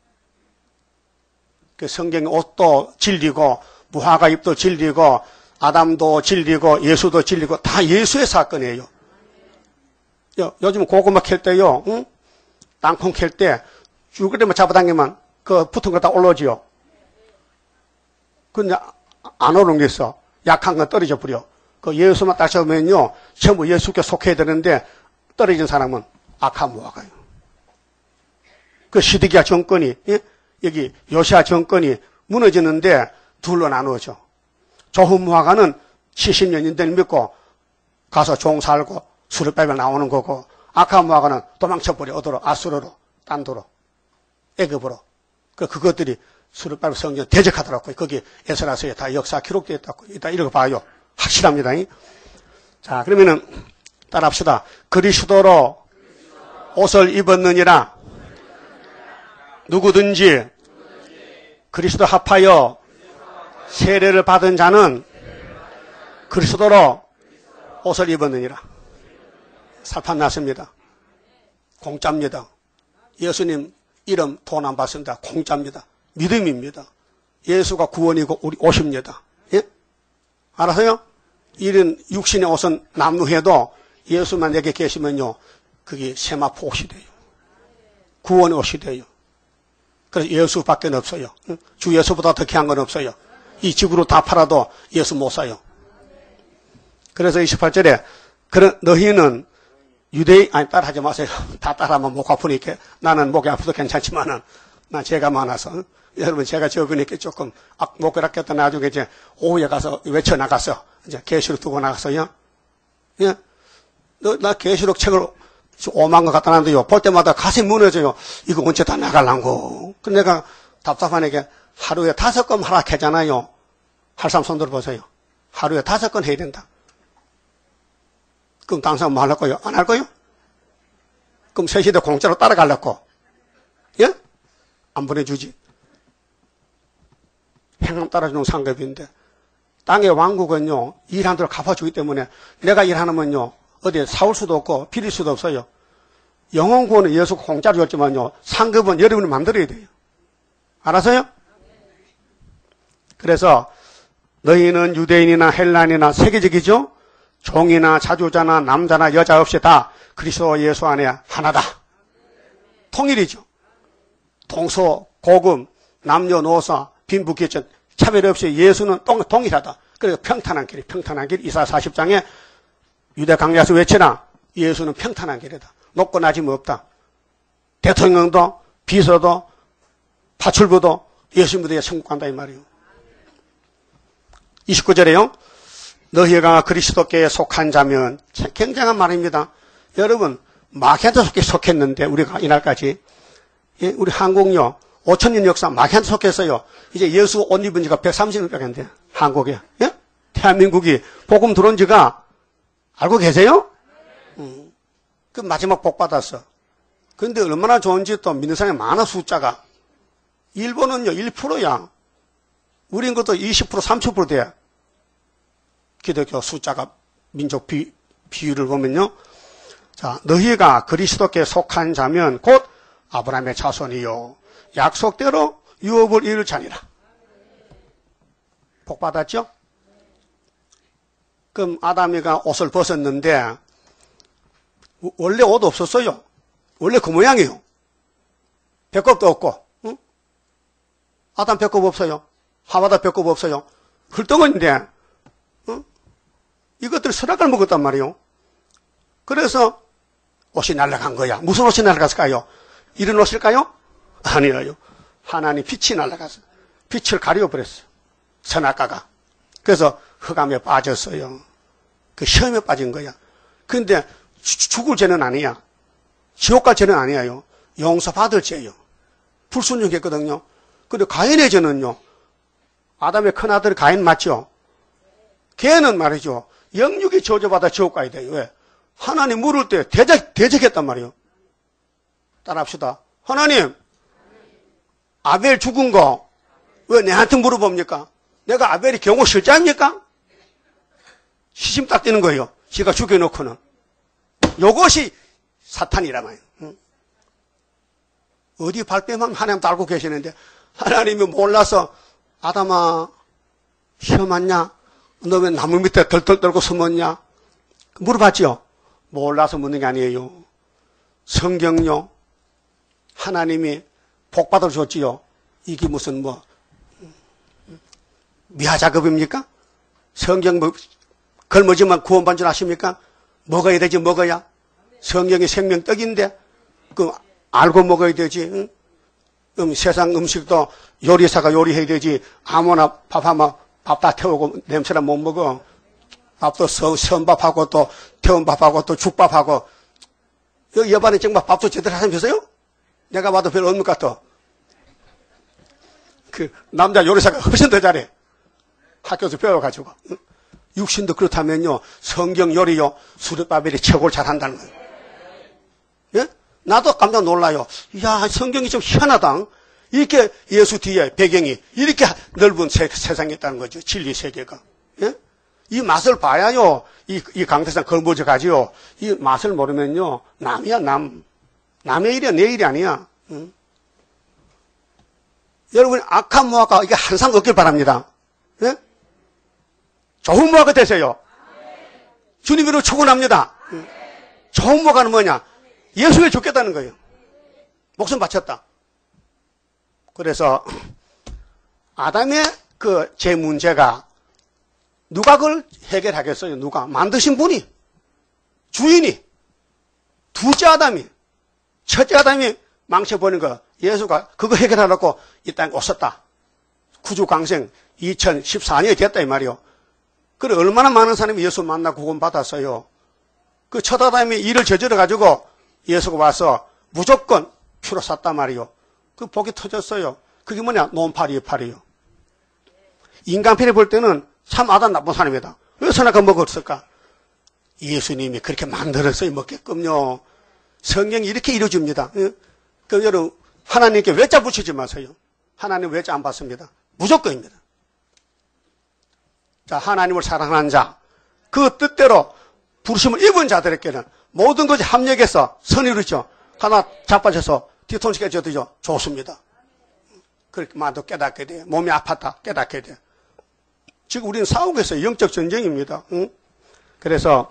그 성경의 옷도 진리고 무화과 잎도 진리고 아담도 진리고 예수도 진리고 다 예수의 사건이에요. 요, 요즘 고구마 캘 때요, 응? 땅콩 캘 때 쭈그리만 잡아당기면 그 붙은 거 다 올라오지요. 근데 안 오는 게 있어. 약한 건 떨어져 버려. 그 예수만 딱 잡으면요, 전부 예수께 속해야 되는데 떨어진 사람은 악한 무화과예요. 그 시드기야 정권이, 예? 여기 요시아 정권이 무너지는데 둘로 나누어져. 좋은 무화과는 칠십 년 인대를 믿고 가서 종 살고 술을 빼면 나오는 거고, 악한 무화과는 도망쳐버려. 어디로? 아수르로, 딴 도로, 애굽으로. 그, 그것들이 술을 빼면 성경 대적하더라고요. 거기 에스라서에 다 역사 기록되어 있다고. 이따 읽어봐요. 확실합니다. 자, 그러면은 따라합시다. 그리스도로 옷을 입었느니라. 누구든지 그리스도 합하여 세례를 받은 자는 그리스도로 옷을 입었느니라. 살판 났습니다. 공짜입니다. 예수님 이름 돈 안 받습니다. 공짜입니다. 믿음입니다. 예수가 구원이고 우리 옷입니다. 예? 알아서요? 이런 육신의 옷은 남루해도 예수만 내게 계시면요, 그게 세마포 옷이 돼요. 구원의 옷이 돼요. 그래서 예수밖에 없어요. 주 예수보다 더 귀한 건 없어요. 이 지구로 다 팔아도 예수 못 사요. 그래서 이십팔 절에 그런 너희는 유대인, 아니 따라하지 마세요. 다 따라하면 목 아프니까. 나는 목이 아파도 괜찮지만은 난 죄가 많아서. 여러분 제가 적으니까 조금 못 그렇겠다. 나중에 이제 오후에 가서 외쳐 나갔어. 이제 계시록 두고 나갔어요. 예? 너, 나 계시록 책을 오만 거 갖다 놨는데요. 볼 때마다 가슴이 무너져요. 이거 언제 다 나갈란고. 그 내가 답답하니까 하루에 다섯 건 하라 하잖아요. 할 사람 손 들어보세요. 하루에 다섯 건 해야 된다. 그럼 당장 뭐 하려고요? 안 할 거요? 그럼 새 시대 공짜로 따라가려고? 예? 안 보내주지. 행함 따라주는 상급인데, 땅의 왕국은요, 일하는 대로 갚아주기 때문에 내가 일하면요, 어디에 사올 수도 없고 빌릴 수도 없어요. 영혼 구원은 예수 공짜로 줬지만요, 상급은 여러분이 만들어야 돼요. 알아서요? 그래서 너희는 유대인이나 헬란이나 세계적이죠? 종이나 자주자나 남자나 여자 없이 다 그리스도 예수 안에 하나다. 통일이죠. 동서, 고금, 남녀노소, 빈부귀천 차별 없이 예수는 동일하다. 그래서 평탄한 길이 평탄한 길. 이사야 사십 장에 유대 강야서 외치나 예수는 평탄한 길이다. 높고 낮음이 없다. 대통령도 비서도 파출부도 예수 믿어야 천국 간다 이 말이에요. 이십구 절에요. 너희가 그리스도께 속한 자면, 굉장한 말입니다. 여러분 마귀한테 속해 속했는데 우리가 이날까지, 예, 우리 한국요 오천 년 역사 마귀한테 속했어요. 이제 예수 옷 입은 지가 백삼십 년밖에 안 돼요. 한국에. 예? 대한민국이 복음 들어온 지가 알고 계세요? 음. 그 마지막 복 받았어. 근데 얼마나 좋은지 또 믿는 사람이 많아. 숫자가 일본은요 일 퍼센트야. 우린 것도 이십 퍼센트 삼십 퍼센트 돼. 기독교 숫자가 민족 비, 비율을 보면요. 자, 너희가 그리스도께 속한 자면 곧 아브라함의 자손이요 약속대로 유업을 이룰 자니라. 복 받았죠? 그럼 아담이가 옷을 벗었는데 원래 옷 없었어요. 원래 그 모양이에요. 배꼽도 없고, 응? 아담 배꼽 없어요. 하와도 배꼽 없어요. 흙덩어리인데, 응? 이것들 수락을 먹었단 말이에요. 그래서 옷이 날아간 거야. 무슨 옷이 날아갔을까요? 이런 옷일까요? 아니에요. 하나님 빛이 날아갔어요. 빛을 가려버렸어요. 선악과가. 그래서 흑암에 빠졌어요. 그 시험에 빠진 거야. 그런데 죽을 죄는 아니야. 지옥 갈 죄는 아니에요. 용서받을 죄예요. 불순종했거든요. 근데 가인의 죄는요. 아담의 큰아들 가인 맞죠? 걔는 말이죠. 영육이 저주받아 지옥 가야 돼요. 왜? 하나님 물을 때 대적, 대적했단 말이에요. 따라합시다. 하나님, 아벨 죽은 거 왜 내한테 물어봅니까? 내가 아벨이 경호 실장입니까? 시심 딱 뛰는 거예요. 지가 죽여놓고는. 요것이 사탄이란 말이에요. 응? 어디 발뺌하면 하나님 알고 계시는데 하나님이 몰라서 아담아 시험 왔냐? 너 왜 나무 밑에 덜덜 떨고 숨었냐? 물어봤지요? 몰라서 묻는 게 아니에요. 성경요. 하나님이 복 받아 줬지요. 이게 무슨 뭐 미화 작업입니까? 성경 뭐 걸머지만 구원받는 줄 아십니까? 먹어야 되지 먹어야. 성경이 생명 떡인데 그 알고 먹어야 되지. 응? 음, 세상 음식도 요리사가 요리해야 되지. 아무나 밥하면 밥 다 태우고 냄새나 못 먹어. 밥도 서, 선밥하고 또 태운 밥하고 또 죽밥하고. 여기 여반에 정말 밥도 제대로 하시면 되세요? 내가 봐도 별로 없는 것 같아. 그 남자 요리사가 훨씬 더 잘해. 학교에서 배워가지고. 육신도 그렇다면요. 성경 요리요. 수르바벨이 최고를 잘한다는 거예요. 예? 나도 깜짝 놀라요. 이야, 성경이 좀 희한하다. 이렇게 예수 뒤에 배경이 이렇게 넓은 세, 세상이 있다는 거죠. 진리 세계가. 예? 이 맛을 봐야요. 이, 이 강태상 걸머져 가지요. 이 맛을 모르면요. 남이야, 남. 남의 일이야, 내 일이 아니야. 응? 여러분, 악한 무화과, 이게 항상 없길 바랍니다. 예? 좋은 무화과 되세요. 주님으로 축원합니다. 응? 좋은 무화과는 뭐냐? 예수에 죽겠다는 거예요. 목숨 바쳤다. 그래서, 아담의 그 제 문제가 누가 그걸 해결하겠어요? 누가? 만드신 분이, 주인이, 둘째 아담이, 첫째 아담이 망쳐버린 거, 예수가 그거 해결하려고 이 땅에 오셨다. 구주광생 이천십사 년이 됐다 이 말이요. 그래 얼마나 많은 사람이 예수 만나고 구원 받았어요. 그 첫 아담이 일을 저질러 가지고 예수가 와서 무조건 피로 샀단 말이요. 그 복이 터졌어요. 그게 뭐냐? 논팔이 이팔이요. 인간편에 볼 때는 참 아담 나쁜 사람이다. 왜 선악과 먹었을까? 예수님이 그렇게 만들었어요. 먹게끔요. 성경이 이렇게 이루어집니다. 그 여러분 하나님께 외자 붙이지 마세요. 하나님 외자 안 받습니다. 무조건입니다. 자, 하나님을 사랑하는 자, 그 뜻대로 부르심을 입은 자들에게는 모든 것이 합력해서 선이 이루죠. 하나 자빠져서 뒤통수 깨져도 좋습니다. 그렇게 마도 깨닫게 돼. 몸이 아팠다 깨닫게 돼. 지금 우리는 싸우고 있어요. 영적 전쟁입니다. 응? 그래서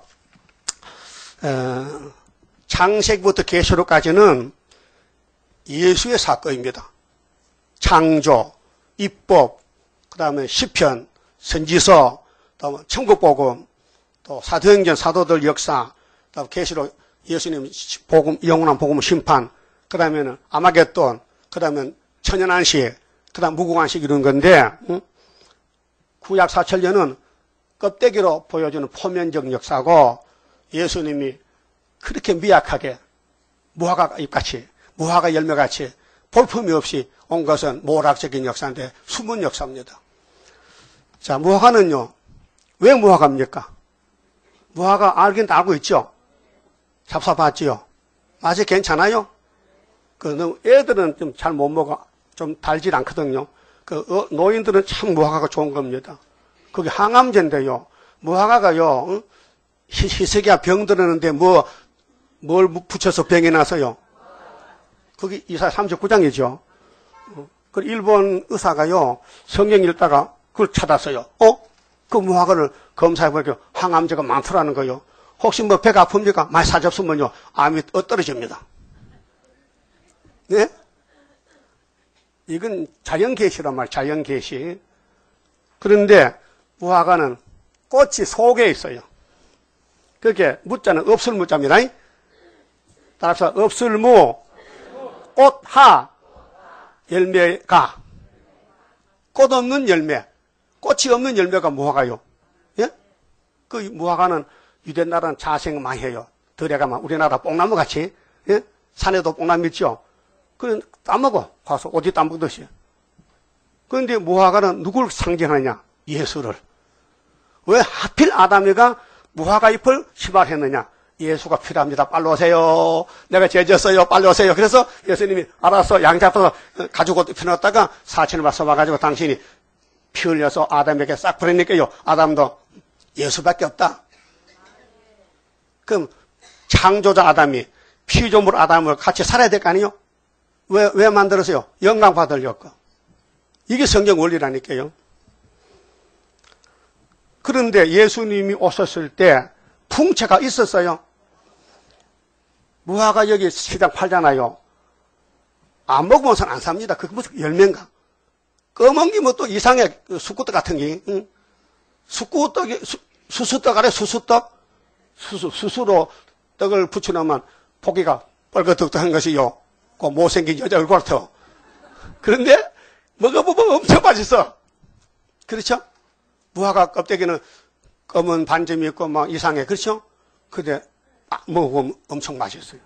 어, 창세기부터 계시록까지는 예수의 사건입니다. 창조, 입법, 그 다음에 시편, 선지서, 또 천국복음, 또 사도행전, 사도들 역사, 또 계시록, 예수님 복음, 영원한 복음 심판, 그 다음에는 아마겟돈, 그 다음에 천연안식, 그 다음 무궁안식 이런 건데, 응? 구약 사천년은 껍데기로 보여주는 포면적 역사고, 예수님이 그렇게 미약하게 무화과 잎같이, 무화과 열매같이 볼품이 없이 온 것은 모락적인 역사인데 숨은 역사입니다. 자, 무화과는요, 왜 무화과입니까? 무화과 알긴 알고 있죠? 잡숴봤지요? 맛이 괜찮아요? 그, 애들은 좀 잘 못 먹어. 좀 달질 않거든요. 그, 어, 노인들은 참 무화과가 좋은 겁니다. 그게 항암제인데요. 무화과가요, 응? 희석이야 병 들었는데 뭐, 뭘 붙여서 병이 나서요? 그게 이사야 삼십구 장이죠. 그 일본 의사가요, 성경 읽다가 그걸 찾았어요. 어? 그 무화과를 검사해보니까 항암제가 많더라는 거요. 혹시 뭐 배가 아픕니까? 많이 사접으면요, 암이 엇떨어집니다. 네? 이건 자연계시란 말이에요, 자연계시. 그런데 무화과는 꽃이 속에 있어요. 그게 무자는 없을 무자입니다. 따라서 없을 무, 꽃, 하, 열매가. 꽃 없는 열매, 꽃이 없는 열매가 무화과요. 예? 그 무화과는 유대 나라는 자생 많이 해요. 들어가면 우리나라 뽕나무 같이, 예? 산에도 뽕나무 있죠? 그래, 따먹어. 가서 어디 따먹듯이. 그런데 무화과는 누굴 상징하느냐? 예수를. 왜 하필 아담이가 무화과 잎을 시발했느냐? 예수가 필요합니다. 빨리 오세요. 내가 죄졌어요. 빨리 오세요. 그래서 예수님이 알아서 양 잡아서 가지고 피워놨다가 사천을 와서 와가지고 당신이 피 흘려서 아담에게 싹 버리니까요. 아담도 예수밖에 없다. 그럼 창조자 아담이 피조물 아담을 같이 살아야 될 거 아니에요? 왜, 왜 만들었어요? 영광 받으려고. 이게 성경 원리라니까요. 그런데 예수님이 오셨을 때 풍채가 있었어요. 무화과 여기 시장 팔잖아요. 안 먹으면서는 안 삽니다. 그게 무슨 열매인가? 검은 게 뭐 또 이상해. 수꾸떡 같은 게. 응? 수꾸떡이, 수, 수수떡 아래 수수떡? 수수, 수수로 떡을 붙여놓으면 포기가 뻘거덕덕한 것이요. 그 못생긴 여자 얼굴 같아. 그런데 먹어보면 엄청 맛있어. 그렇죠? 무화과 껍데기는 검은 반점이 있고 막 이상해. 그렇죠? 근데 아, 먹으면 엄청 맛있어요.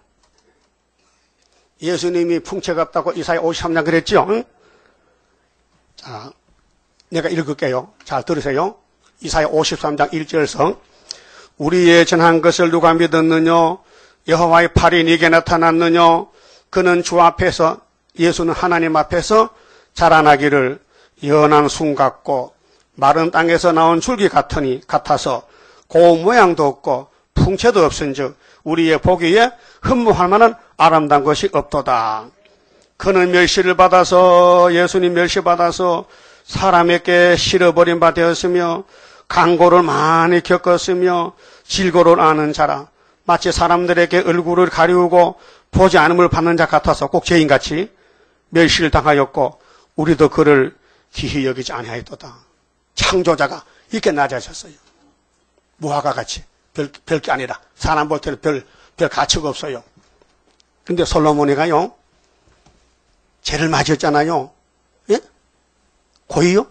예수님이 풍채가 없다고 이사야 오십삼 장 그랬죠? 응? 자, 내가 읽을게요. 잘 들으세요. 이사야 오십삼 장 일 절성. 우리의 전한 것을 누가 믿었느냐? 여호와의 팔이 네게 나타났느냐? 그는 주 앞에서, 예수는 하나님 앞에서 자라나기를 연한 순 같고 마른 땅에서 나온 줄기 같으니 같아서 고운 모양도 없고 풍채도 없은즉 우리의 보기에 흠모할 만한 아름다운 것이 없도다. 그는 멸시를 받아서, 예수님 멸시받아서 사람에게 실어버린 바 되었으며 강고를 많이 겪었으며 질고를 아는 자라. 마치 사람들에게 얼굴을 가리우고 보지 않음을 받는 자 같아서 꼭 죄인같이 멸시를 당하였고 우리도 그를 기히 여기지 아니하였도다. 창조자가 이렇게 낮아졌어요. 무화과같이. 별, 별 게 아니라 사람 볼 때는 별, 별 가치가 없어요. 근데 솔로몬이가요 죄를 맞았잖아요. 예? 고의요?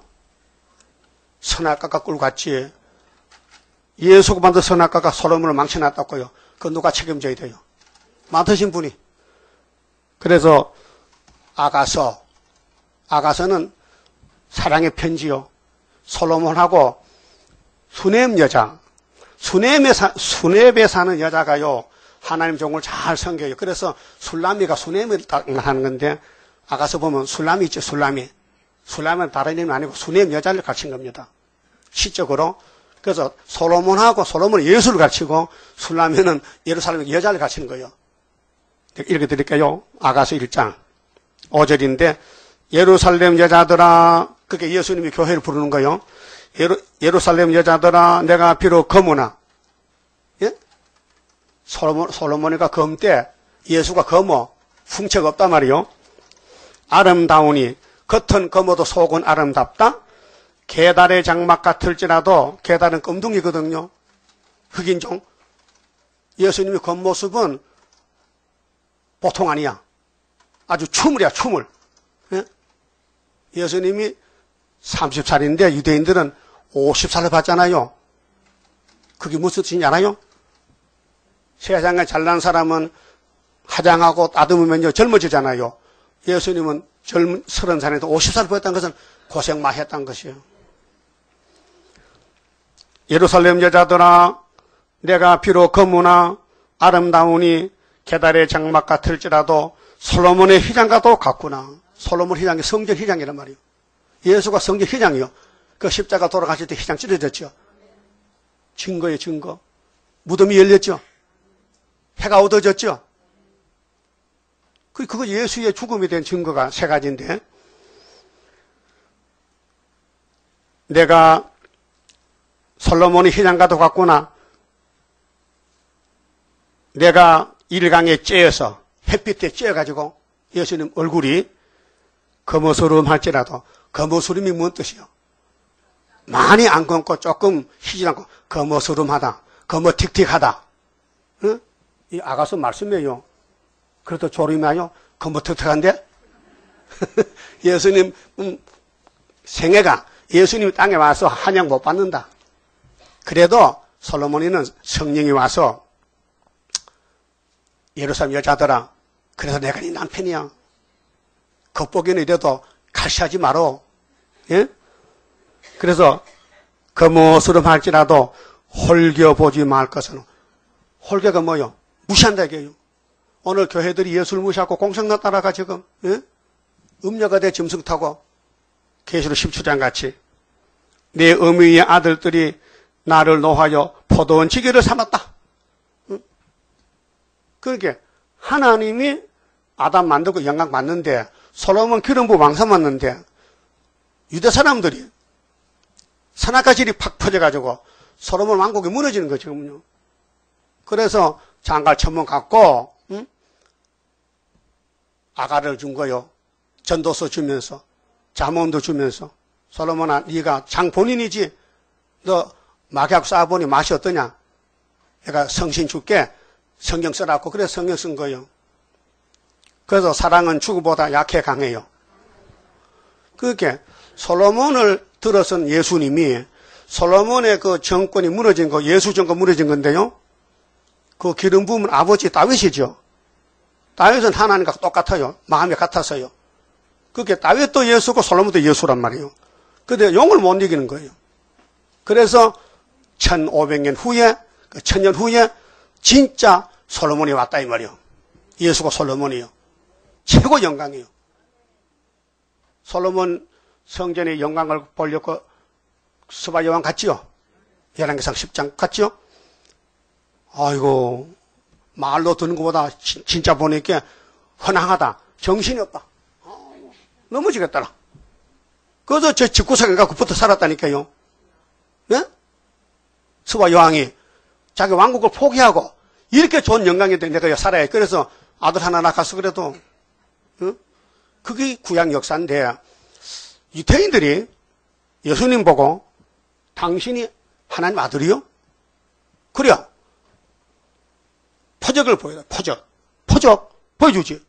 선악과가 꿀같이 예수가 만든 선악과가 솔로몬을 망쳐놨다고요. 그건 누가 책임져야 돼요? 맡으신 분이. 그래서 아가서 아가서는 사랑의 편지요. 솔로몬하고 수넴 여자, 수넴에 사, 수넴에 사는 여자가요 하나님 종을 잘 섬겨요. 그래서 술라미가 수넴을 하는 건데 아가서 보면 술라미 있죠. 술라미. 술라미는 다른 이름이 아니고 수넴 여자를 가르친 겁니다. 시적으로. 그래서 솔로몬하고 솔로몬은 예수를 가르치고 술라미는 예루살렘 여자를 가르치는 거예요. 이렇게 드릴게요. 아가서 일 장 오 절인데 예루살렘 여자들아, 그게 예수님이 교회를 부르는 거예요. 예루, 예루살렘 여자들아, 내가 비록 검으나, 예? 솔로몬, 솔로몬이가 검 때 예수가 검어 풍채가 없단 말이요. 아름다우니 겉은 검어도 속은 아름답다. 게달의 장막 같을지라도, 게달은 검둥이거든요. 흑인종. 예수님의 겉모습은 보통 아니야. 아주 추물이야, 추물. 예? 예수님이 서른 살인데 유대인들은 오십 살을 받잖아요. 그게 무슨 뜻인지 알아요? 세상에 잘난 사람은 화장하고 따듬으면 젊어지잖아요. 예수님은 젊은 서른 살에도 오십 살을 받았다는 것은 고생 많이 했다는 것이에요. 예루살렘 여자들아, 내가 비록 검으나 아름다우니 게달의 장막 같을지라도 솔로몬의 휘장과도 같구나. 솔로몬 휘장이 성전 휘장이란 말이에요. 예수가 성전 휘장이요. 그 십자가 돌아가실 때 휘장 찢어졌죠. 증거예요, 증거. 무덤이 열렸죠. 해가 어두워졌죠. 그거 예수의 죽음이 된 증거가 세 가지인데, 내가 솔로몬의 휘장과도 같구나. 내가 일강에 쬐어서 햇빛에 쬐어가지고 예수님 얼굴이 거머스름할지라도, 거머스름이 뭔 뜻이요? 많이 안 검고 조금 희지 않고 거머스름하다, 거머틱틱하다. 응? 이 아가서 말씀이에요. 그래도 조림하요? 거머틱틱한데? 예수님 음, 생애가 예수님이 땅에 와서 한양 못 받는다. 그래도 솔로몬이는 성령이 와서 예루살렘 여자들아, 그래서 내가 네 남편이야. 겉보기는 이래도 갈시하지 마라. 예? 그래서 거무스름할지라도 홀겨보지 말 것은. 홀겨가 뭐요? 무시한다 이게요. 오늘 교회들이 예수를 무시하고 공생나 따라가 지금, 예? 음녀가 돼 짐승 타고 계시록 십칠 장 같이 내 어미의 아들들이 나를 노하여 포도원 지게를 삼았다. 응? 그러니까 하나님이 아담 만들고 영광 받는데 솔로몬 기름 부어 왕사 맞는데 유대 사람들이 선악과질이 팍 퍼져가지고 솔로몬 왕국이 무너지는 거죠. 지금요. 그래서 장갈 천문 갖고 응? 아가를 준 거요. 전도서 주면서 자문도 주면서 솔로몬아 네가 장 본인이지 너 막약 쌓아보니 맛이 어떠냐? 내가 성신 줄게 성경 써라고 그래서 성경 쓴 거예요. 그래서 사랑은 죽음보다 약해 강해요. 그렇게 솔로몬을 들어선 예수님이 솔로몬의 그 정권이 무너진 거 예수 정권 무너진 건데요. 그 기름 부음은 아버지 다윗이죠. 다윗은 하나님과 똑같아요. 마음이 같아서요. 그게 다윗도 예수고 솔로몬도 예수란 말이에요. 근데 용을 못 이기는 거예요. 그래서 천오백 년 후에, 천년 후에 진짜 솔로몬이 왔다 이 말이에요. 예수고 솔로몬이요. 최고 영광이에요. 솔로몬 성전의 영광을 보려고 스바 여왕 갔지요? 열왕기상 십 장 갔지요? 아이고, 말로 듣는 것보다 지, 진짜 보니까 헌황하다. 정신이 없다. 넘어지겠더라. 그래서 저 집구석에 가고 붙어 살았다니까요. 예? 스바 여왕이 자기 왕국을 포기하고 이렇게 좋은 영광인데 내가 살아야 해. 그래서 아들 하나 낳았어 그래도 어? 그게 구약 역사인데 유태인들이 예수님 보고 당신이 하나님 아들이요? 그래요. 표적을 보여라. 표적. 표적 보여주지.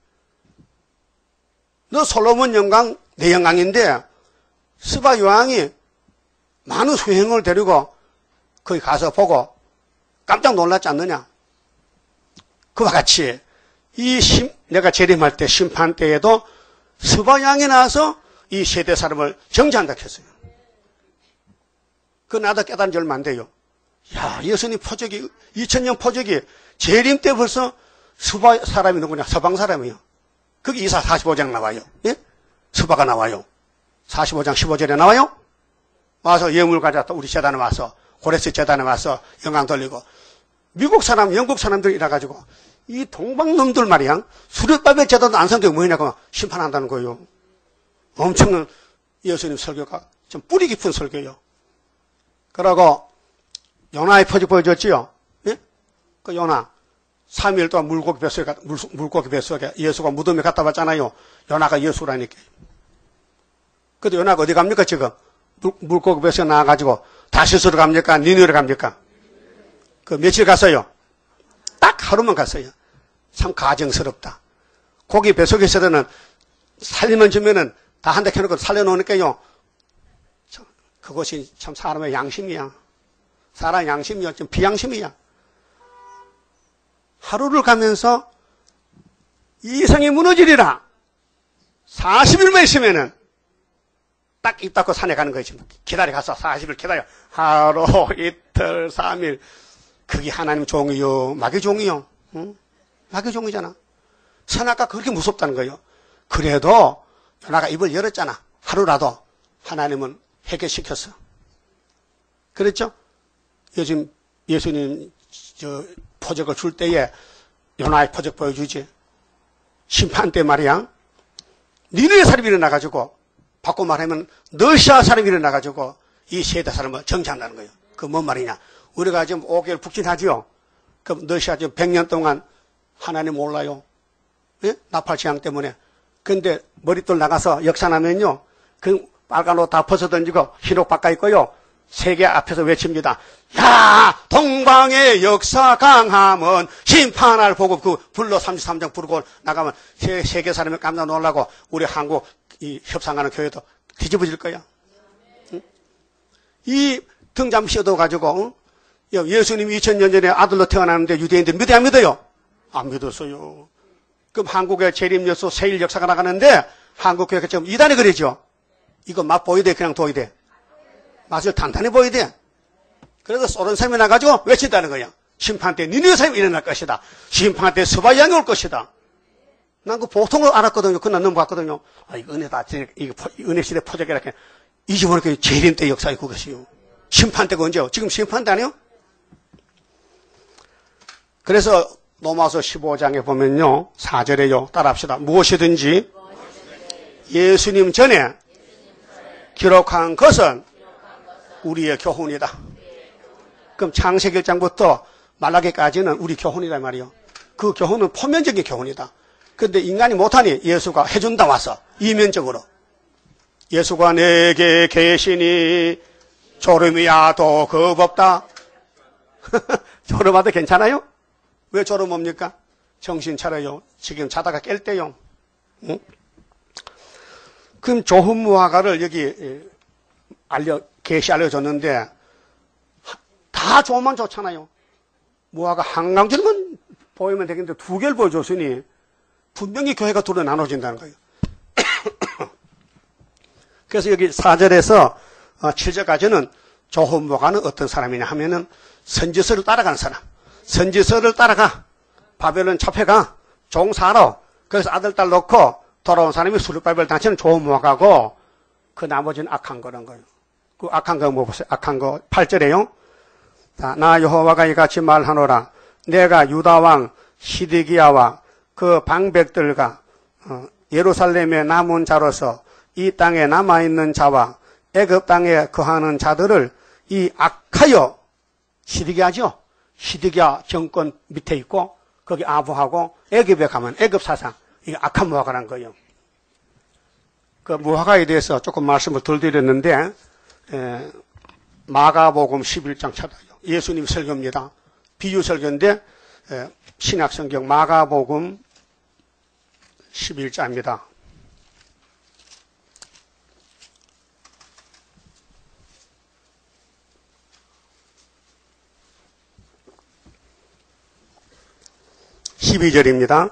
너 솔로몬 영광 내 영광인데 스바 여왕이 많은 수행을 데리고 거기 가서 보고 깜짝 놀랐지 않느냐? 그와 같이 이 심, 내가 재림할 때 심판 때에도 스바 여왕이 나와서 이 세대 사람을 정죄한다 했어요. 그 나도 깨달은 지 얼마 안 돼요. 야, 예수님 표적이 이천 년 표적이 재림 때 벌써 스바 사람이 누구냐? 서방 사람이요. 그게 이사 사십오 장 나와요. 예? 스바가 나와요. 사십오 장 십오 절에 나와요. 와서 예물 가져왔다. 우리 재단에 와서 고레스 재단에 와서 영광 돌리고 미국 사람, 영국 사람들이 이래가지고 이 동방놈들 말이야. 수렵밥의 재단도 안 산게 뭐냐고 심판한다는 거예요. 엄청난 예수님 설교가 좀 뿌리 깊은 설교예요. 그러고 요나의 표적 보여줬지요. 예? 그 요나 삼 일 동안 물고기 뱃속에, 물, 물고기 뱃속에 예수가 무덤에 갖다 봤잖아요. 요나가 예수라니까. 근데 요나가 어디 갑니까, 지금? 물, 물고기 뱃속에 나와가지고 다시스로 갑니까? 니느웨로 갑니까? 그 며칠 갔어요? 딱 하루만 갔어요. 참 가정스럽다. 고기 뱃속에서는 살리면 주면은 다 한 대 켜놓고 살려놓으니까요. 참, 그것이 참 사람의 양심이야. 사람 양심이야. 좀 비양심이야. 하루를 가면서 이성이 무너지리라. 사십 일만 있으면은 딱 입 닫고 산에 가는 거지. 기다려 가서 사십 일 기다려. 하루, 이틀, 삼 일. 그게 하나님 종이요. 마귀 종이요. 응? 마귀 종이잖아. 선악과 그렇게 무섭다는 거예요. 그래도 요나가 입을 열었잖아. 하루라도 하나님은 해결시켰어. 그랬죠? 요즘 예수님 저 표적을 줄 때에 요나의 표적 보여주지. 심판 때 말이야. 니느웨 사람이 일어나가지고 바꿔 말하면 러시아 사람이 일어나가지고 이 세대 사람을 정죄한다는 거예요. 그 뭔 말이냐. 우리가 지금 오 개월 북진하지요. 그럼 러시아 지금 백 년 동안 하나님 몰라요. 예? 나팔 재앙 때문에. 근데 머릿돌 나가서 역산하면요. 그 빨간 옷 다 벗어던지고 흰 옷 바꿔 입고요. 세계 앞에서 외칩니다. 야, 동방의 역사 강함은 심판할 보고 그 불로 삼십삼 장 부르고 나가면 세, 세계 사람이 깜짝 놀라고 우리 한국 이 협상하는 교회도 뒤집어질 거야. 응? 이 등잔 씌워도 가지고 응? 예수님이 이천 년 전에 아들로 태어났는데 유대인들 믿어야 안 믿어요? 안 믿었어요. 그럼 한국의 재림여수 세일 역사가 나가는데 한국 교회가 지금 이단에 그러죠. 이거 맛 보여야 돼, 그냥 둬야 돼. 맛을 단단히 보여야 돼. 그래서 쏘는 사람이 나가지고 외친다는 거야. 심판 때 니네 사람이 일어날 것이다. 심판 때 스바양이 올 것이다. 난 그 보통을 알았거든요. 그날 넘어갔거든요. 아, 이거 은혜다. 이거 은혜 시대 포장이라 이렇게 잊어버리니까 재림 때 역사의 그것이요. 심판 때가 언제요? 지금 심판 때 아니요? 그래서 로마서 십오 장에 보면요. 사 절에요. 따라합시다. 무엇이든지 예수님 전에 기록한 것은 우리의 교훈이다. 그럼 창세기 일 장부터 말라기까지는 우리 교훈이란 말이요. 그 교훈은 표면적인 교훈이다. 그런데 인간이 못하니 예수가 해준다 와서 이면적으로 예수가 내게 계시니 졸음이야도 겁없다. 졸음하도 괜찮아요? 왜 졸음 옵니까? 정신 차려요. 지금 자다가 깰 때요. 응? 그럼 조흠무화과를 여기 알려 계시 알려줬는데 다 좋으면 좋잖아요. 무화과 한강 줄만 보이면 되겠는데 두 개를 보여줬으니 분명히 교회가 둘로 나눠진다는 거예요. 그래서 여기 사 절에서 칠 절까지는 조흠무화과는 어떤 사람이냐 하면은 선지서를 따라가는 사람. 선지서를 따라가 바벨론 잡혀가 종사하러 그래서 아들 딸 놓고 돌아온 사람이 수르바벨 단체는 조흠무화과고 그 나머지는 악한 거란 거예요. 그 악한 거 뭐 보세요. 악한 거 팔 절에요. 자, 나 여호와가 이같이 말하노라. 내가 유다왕 시드기야와 그 방백들과 어, 예루살렘에 남은 자로서 이 땅에 남아있는 자와 애굽 땅에 거하는 자들을 이 악하여 시드기야죠. 시드기야 정권 밑에 있고 거기 아부하고 애굽에 가면 애굽 사상 이게 악한 무화과란 거예요. 그 무화과에 대해서 조금 말씀을 덜 드렸는데 에, 마가복음 십일 장 찾아요. 예수님 설교입니다. 비유 설교인데 에, 신약성경 마가복음 십일 장입니다. 십이 절입니다.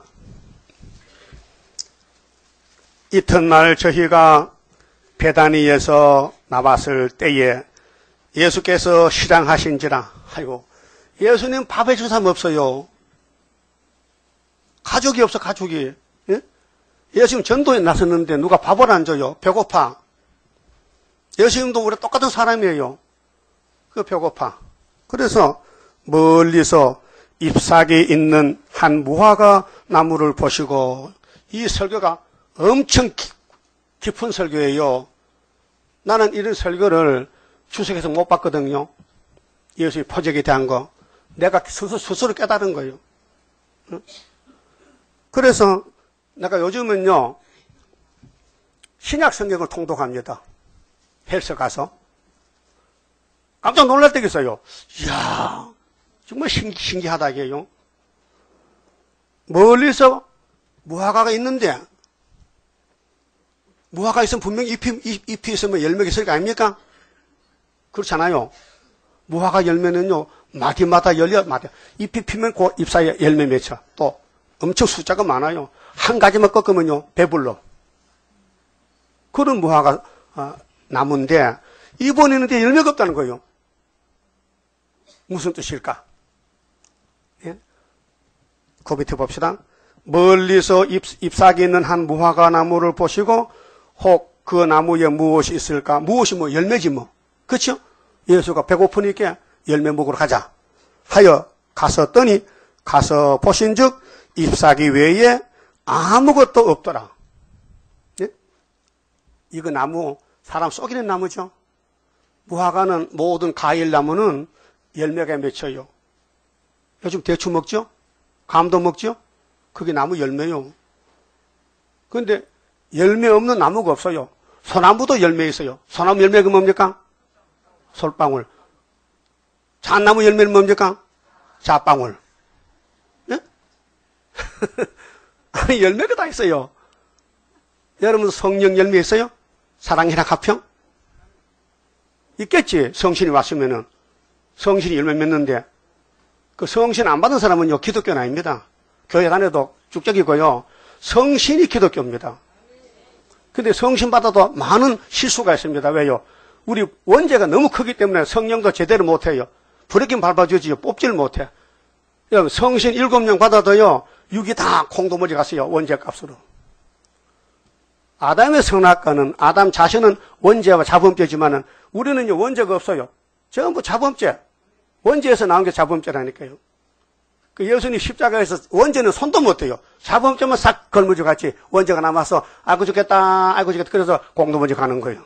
이튿날 저희가 베다니에서 나왔을 때에 예수께서 실랑하신지라. 아이고, 예수님 밥 해줄 사람 없어요. 가족이 없어, 가족이. 예? 예수님 전도에 나섰는데 누가 밥을 안 줘요. 배고파. 예수님도 우리 똑같은 사람이에요. 그 배고파. 그래서 멀리서 잎사귀 있는 한 무화과 나무를 보시고, 이 설교가 엄청 깊은 설교예요. 나는 이런 설교를 주석에서 못 봤거든요. 예수의 표적에 대한 거. 내가 스스로, 스스로 깨달은 거예요. 그래서 내가 요즘은요, 신약 성경을 통독합니다. 헬스 가서. 깜짝 놀랄 때가 있어요. 이야, 정말 신기, 신기하다, 이게요. 멀리서 무화과가 있는데, 무화과 있으면 분명히 잎이, 잎, 잎이 있으면 열매가 있을 거 아닙니까? 그렇잖아요. 무화과 열매는요, 마디마다 열려, 마디. 잎이 피면 그 잎 사이에 열매 맺혀. 또 엄청 숫자가 많아요. 한 가지만 꺾으면요, 배불러. 그런 무화과 어, 나무인데, 이번에 있는데 열매가 없다는 거예요. 무슨 뜻일까? 예? 그 밑에 봅시다. 멀리서 잎, 잎사귀 있는 한 무화과 나무를 보시고, 혹 그 나무에 무엇이 있을까? 무엇이 뭐 열매지 뭐. 그렇죠? 예수가 배고프니까 열매 먹으러 가자 하여 갔었더니 가서 보신즉 잎사귀 외에 아무것도 없더라. 예? 이거 나무 사람 속이는 나무죠. 무화과는 모든 과일 나무는 열매가 맺혀요. 요즘 대추 먹죠? 감도 먹죠? 그게 나무 열매요. 그런데 열매 없는 나무가 없어요. 소나무도 열매 있어요. 소나무 열매가 뭡니까? 솔방울. 잣나무 열매는 뭡니까? 잣방울. 예? 아니, 열매가 다 있어요. 여러분 성령 열매 있어요? 사랑이나 가평? 있겠지. 성신이 왔으면은. 성신이 열매 맺는데 그 성신 안 받은 사람은요 기독교는 아닙니다. 교회 다녀도 쭉적이고요. 성신이 기독교입니다. 근데 성신 받아도 많은 실수가 있습니다. 왜요? 우리 원죄가 너무 크기 때문에 성령도 제대로 못해요. 브레이킹 밟아주지요. 뽑지를 못해. 성신 일곱 명 받아도요. 육이 다 콩도머리 갔어요. 원죄 값으로. 아담의 선악과는 아담 자신은 원죄와 자범죄지만은 우리는요 원죄가 없어요. 전부 자범죄. 원죄에서 나온 게 자범죄라니까요. 그 예수님 십자가에서 원죄는 손도 못 대요. 자범죄만 싹 걸머져 갔지. 원죄가 남아서 아이고 죽겠다, 아이고 죽겠다. 그래서 공도머리 가는 거예요.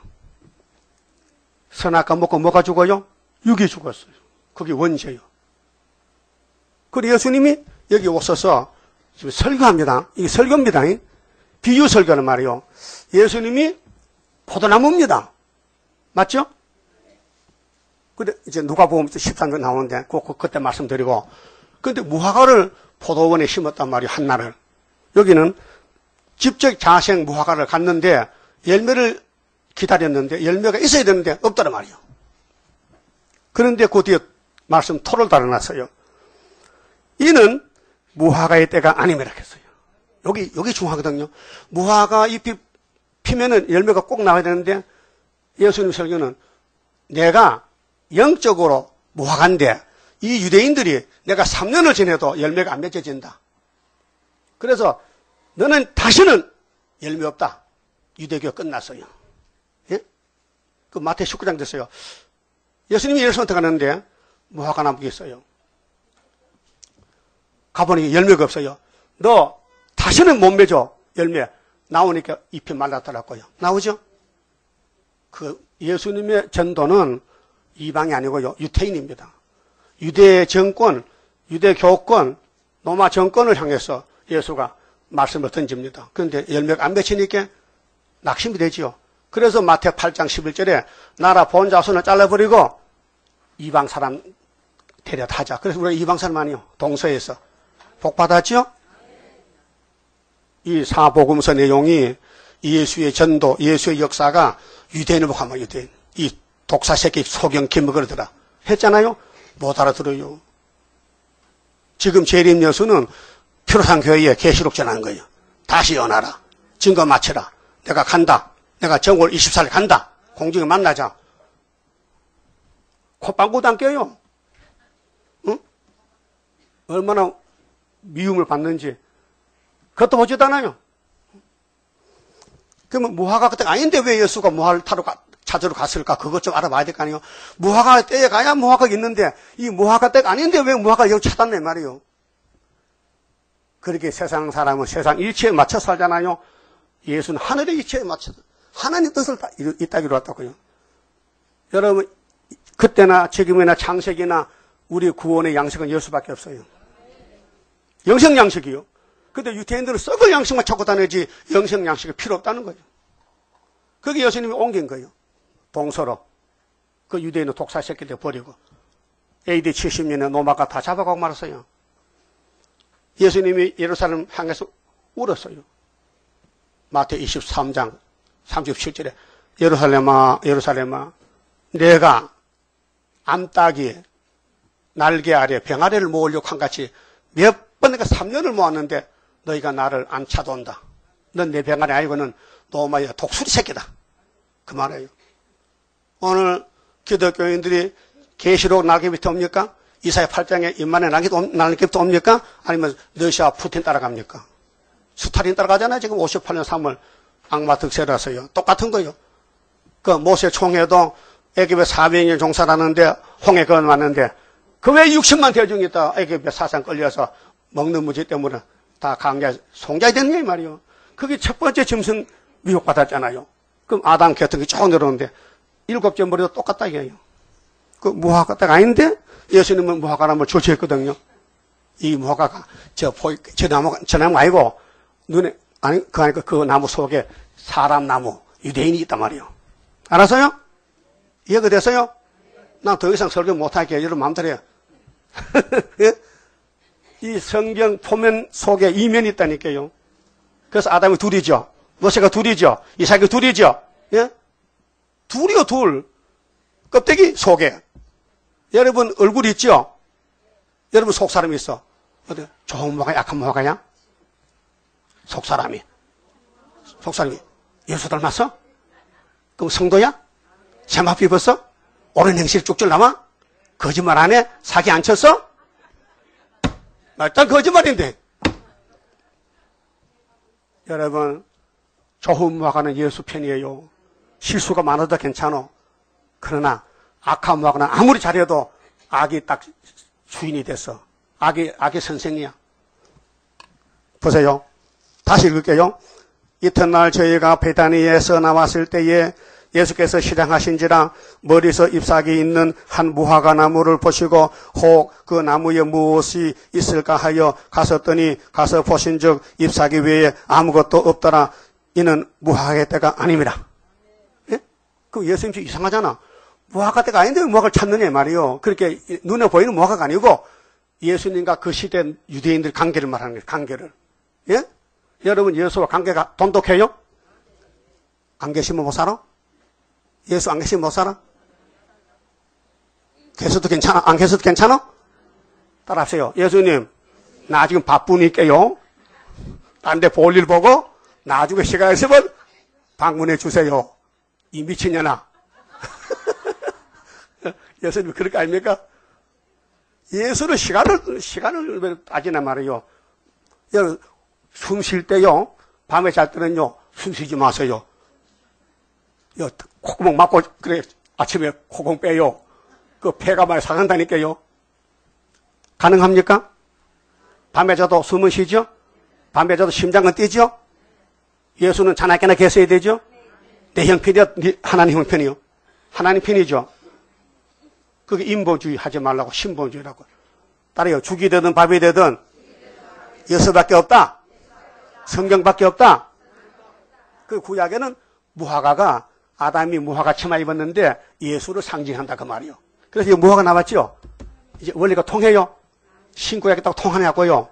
선악과 먹고 뭐가 죽어요? 육이 죽었어요. 그게 원죄예요. 그리고 예수님이 여기 오셔서 지금 설교합니다. 이게 설교입니다. 비유 설교는 말이요. 예수님이 포도나무입니다. 맞죠? 근데 이제 누가복음 십삼 장 나오는데 그, 그, 그때 말씀드리고 근데 무화과를 포도원에 심었단 말이에요. 한나를. 여기는 직접 자생 무화과를 갔는데 열매를 기다렸는데 열매가 있어야 되는데 없더란 말이에요. 그런데 그 뒤에 말씀 토를 달아놨어요. 이는 무화과의 때가 아님이라 했어요. 여기, 여기 중요하거든요. 무화과 잎이 피면은 열매가 꼭 나와야 되는데 예수님 설교는 내가 영적으로 무화과인데 이 유대인들이 내가 삼 년을 지내도 열매가 안 맺어진다. 그래서 너는 다시는 열매 없다. 유대교 끝났어요. 예? 그 마태 십구 장 됐어요. 예수님이 이를 선택하는데 무화과 나무가 있어요. 가보니 열매가 없어요. 너 다시는 못 맺어 열매. 나오니까 잎이 말랐더라고요. 나오죠? 그 예수님의 전도는 이방이 아니고요. 유태인입니다. 유대 정권, 유대 교권, 로마 정권을 향해서 예수가 말씀을 던집니다. 그런데 열매가 안 맺히니까 낙심이 되지요. 그래서 마태 팔 장 십일 절에 나라 본 자손을 잘라버리고 이방 사람 데려다자. 그래서 우리가 이방 사람 아니요. 동서에서 복 받았죠? 이 사복음서 내용이 예수의 전도, 예수의 역사가 유대인을 복하면 유대인. 이 독사 새끼 소경 김먹으러더라. 했잖아요? 못 알아들어요. 지금 재림 여수는 표로상 교회에 계시록 전하는 거예요. 다시 연하라. 증거 맞춰라. 내가 간다. 내가 정월 이십사 일 간다. 공중에 만나자. 콧방구도 안 껴요. 응? 얼마나 미움을 받는지. 그것도 보지도 않아요. 그러면 무화과 그때가 아닌데 왜 예수가 무화과를 타러 가, 찾으러 갔을까? 그것 좀 알아봐야 될 거 아니에요. 무화과 때에 가야 무화과가 있는데 이 무화과 때가 아닌데 왜 무화과를 여기 찾았네 말이에요. 그렇게 세상 사람은 세상 일체에 맞춰 살잖아요. 예수는 하늘의 이치에 맞춰 하나님 뜻을 다 이따기로 왔다고요. 여러분 그때나 지금이나 창세기나 우리 구원의 양식은 예수밖에 없어요. 영생 양식이요. 근데 유태인들은 썩을 양식만 찾고 다니지 영생 양식이 필요 없다는 거죠. 그게 예수님이 옮긴 거예요. 동서로. 그 유대인은 독사 새끼들 버리고 에이디 칠십 년에 로마가 다 잡아가고 말았어요. 예수님이 예루살렘 향해서 울었어요. 마태 이십삼 장 삼십칠 절에 예루살렘아 예루살렘아 내가 암탉이 날개 아래 병아리를 모으려고 한 같이 몇 번 내가 삼 년을 모았는데 너희가 나를 안 찾아온다. 넌 내 병아리 아니고는 로마의 독수리 새끼다. 그 말이에요. 오늘 기독교인들이 계시록 날개부터 옵니까? 이사야 팔 장에 임만의 날개부터 옵니까? 아니면 러시아 푸틴 따라갑니까? 스탈린 따라가잖아요. 지금 오십팔 년 삼월 악마 득세라서요. 똑같은 거예요. 그 모세 총회도 애굽에 사백 년 종살하는데 홍해 건너왔는데 그 왜 육십만 대중이 있다 애굽에 사상 끌려서 먹는 무지 때문에 다 강제 송자이 됐냐 이 말이요. 그게 첫 번째 짐승 미혹받았잖아요. 그럼 아담 계통이 쭉 내려오는데 일곱째 머리도 똑같다 이게요. 그 무화과가 아닌데 예수님은 무화과나무를 조치했거든요. 이 무화과가 저 보이 저 나무 저 나무 아니고 눈에 아니 그 아니고 그 나무 속에 사람 나무 유대인이 있단 말이에요. 알았어요? 이해가 됐어요? 난 더 이상 설교 못할게요. 여러분 마음대로 해요. 예? 이 성경 포면 속에 이면이 있다니까요. 그래서 아담이 둘이죠. 모세가 둘이죠. 이삭이 둘이죠. 예? 둘이요, 둘. 껍데기 속에. 여러분 얼굴 있죠? 여러분 속사람이 있어. 어디 좋은 무화과 약한 무화과야? 속사람이. 속사람이. 예수 닮았어? 그럼 성도야? 세마피 입었어? 옳은 행실 쭉쭉 남아? 거짓말 안 해? 사기 안 쳤어? 일단 거짓말인데. 여러분, 좋은 무화과는 예수 편이에요. 실수가 많아도 괜찮아. 그러나 악한 무화과는 아무리 잘해도 악이 딱 주인이 됐어. 악이, 악의 선생이야. 보세요. 다시 읽을게요. 이튿날 저희가 베다니에서 나왔을 때에 예수께서 시장하신지라 머리서 잎사귀 있는 한 무화과 나무를 보시고 혹 그 나무에 무엇이 있을까 하여 가셨더니 가서 보신즉 잎사귀 외에 아무것도 없더라. 이는 무화과의 때가 아닙니다. 예? 그 예수님 좀 이상하잖아. 무화과 때가 아닌데 무화과를 찾느냐 말이요. 그렇게 눈에 보이는 무화과가 아니고 예수님과 그 시대 유대인들 관계를 말하는 거예요. 관계를. 예? 여러분 예수와 관계가 돈독해요? 안 계시면 못 살아? 예수 안 계시면 못 살아? 계셔도 괜찮아? 안 계셔도 괜찮아? 따라하세요. 예수님, 나 지금 바쁘니까요. 딴 데 볼 일 보고 나중에 시간 있으면 방문해 주세요. 이 미친년아. 예수님 그럴 거 아닙니까? 예수는 시간을, 시간을 따지나 말이에요. 여러분, 숨 쉴 때요, 밤에 잘 때는요, 숨 쉬지 마세요. 요, 콧구멍 막고, 그래, 아침에 코공 빼요. 그 폐가 많이 상한다니까요. 가능합니까? 밤에 자도 숨은 쉬죠? 밤에 자도 심장은 뛰죠? 예수는 자나깨나 계셔야 되죠? 내 형편이요? 하나님 형편이요? 하나님 편이죠? 그게 인본주의 하지 말라고, 신본주의라고. 따라요. 죽이 되든 밥이 되든 예수밖에 없다. 성경밖에 없다. 그 구약에는 무화과가 아담이 무화과 치마 입었는데 예수를 상징한다 그 말이요. 그래서 이 무화과 나왔죠. 이제 원리가 통해요. 신구약이 딱 통하냐고요.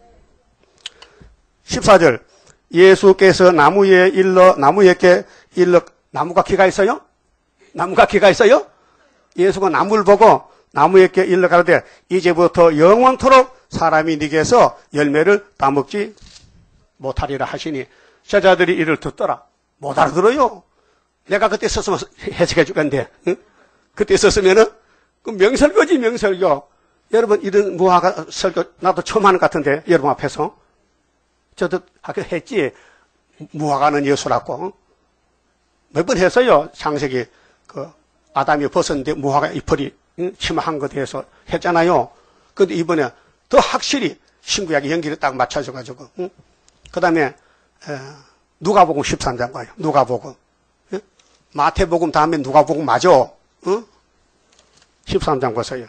십사 절. 예수께서 나무에 일러 나무에 일러 나무가 키가 있어요? 나무가 키가 있어요? 예수가 나무를 보고 나무에게 일러 가로되 이제부터 영원토록 사람이 네게서 열매를 따먹지 못하리라 하시니 제자들이 이를 듣더라. 못 알아들어요. 내가 그때 썼으면 해석해 주겠는데, 응? 그때 썼으면은 그 명설교지 명설교. 여러분 이런 무화과 설교 나도 처음 하는 것 같은데 여러분 앞에서 저도 학교 했지. 무화과는 예수라고 몇 번 했어요. 창세기 그 아담이 벗었는데 무화과 잎이 응? 치마한 것에 대해서 했잖아요. 그런데 이번에 더 확실히 신구약의 연기를 딱 맞춰줘가지고, 응? 그 다음에 누가복음 십삼 장 봐요. 누가복음. 응? 마태복음 다음에 누가복음 맞아. 응? 십삼 장 보세요.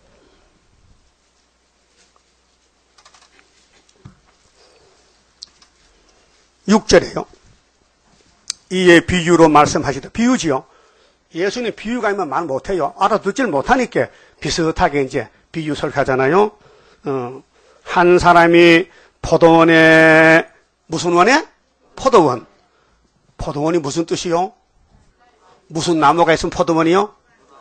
육 절에요. 이에 비유로 말씀하시다. 비유지요. 예수님 비유가 아니면 말 못해요. 알아듣질 못하니까 비슷하게 이제 비유 설교하잖아요. 어, 한 사람이 포도원에, 무슨 원에? 포도원. 포도원이 무슨 뜻이요? 무슨 나무가 있으면 포도원이요?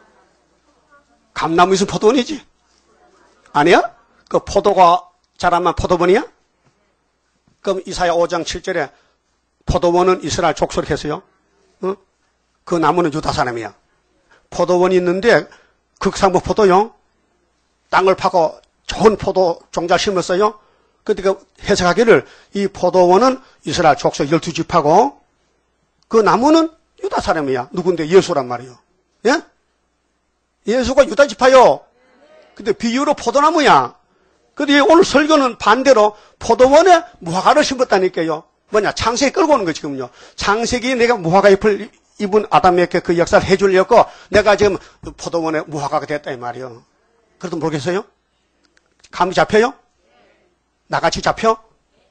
감나무 있으면 포도원이지. 아니야? 그 포도가 자라면 포도원이야? 그럼 이사야 오 장 칠 절에 포도원은 이스라엘 족속을 했어요. 어? 그 나무는 유다 사람이야. 포도원이 있는데 극상부 포도요. 땅을 파고 좋은 포도 종자 심었어요. 그러니까 해석하기를 이 포도원은 이스라엘 족속 열두 지파고 그 나무는 유다 사람이야. 누군데? 예수란 말이요. 예? 예수가 유다 지파요. 근데 비유로 포도나무야. 근데 오늘 설교는 반대로 포도원에 무화과를 심었다니까요. 뭐냐? 창세기 끌고 오는 거 지금요. 창세기 내가 무화과 잎을 입은 아담에게 그 역사를 해주려고 내가 지금 포도원에 무화과가 됐다 이 말이요. 그래도 모르겠어요? 감이 잡혀요? 나같이 잡혀?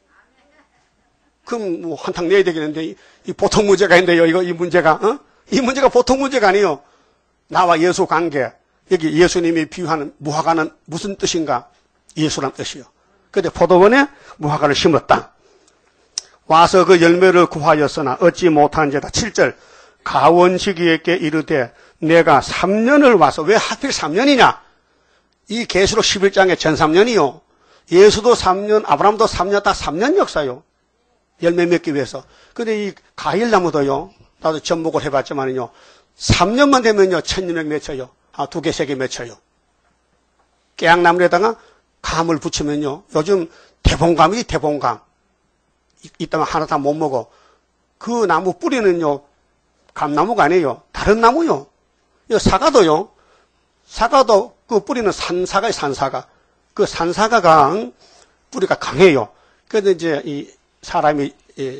그럼 뭐 한탕 내야 되겠는데 이, 이 보통 문제가 있는데요. 이거 이 문제가 어? 이 문제가 보통 문제가 아니에요. 나와 예수 관계. 여기 예수님이 비유하는 무화과는 무슨 뜻인가? 예수란 뜻이요. 그런데 포도원에 무화과를 심었다. 와서 그 열매를 구하였으나 얻지 못한지라. 칠 절. 가원시기에게 이르되 내가 삼 년을 와서 왜 하필 삼 년이냐? 이 계시록 십일 장의 전 삼 년이요. 예수도 삼 년, 아브라함도 삼 년, 다 삼 년 역사요. 열매 맺기 위해서. 근데 이 가일나무도요. 나도 접목을 해봤지만요. 삼 년만 되면요. 천년을 맺혀요. 아, 두 개, 세 개 맺혀요. 깨양나무에다가 감을 붙이면요. 요즘 대봉감이 대봉감. 이따가 하나 다 못 먹어. 그 나무 뿌리는요. 감나무가 아니에요. 다른 나무요. 이 사과도요. 사과도 그 뿌리는 산사과예요. 산사과. 그 산사과가 뿌리가 강해요. 그래서 이제 이 사람이 이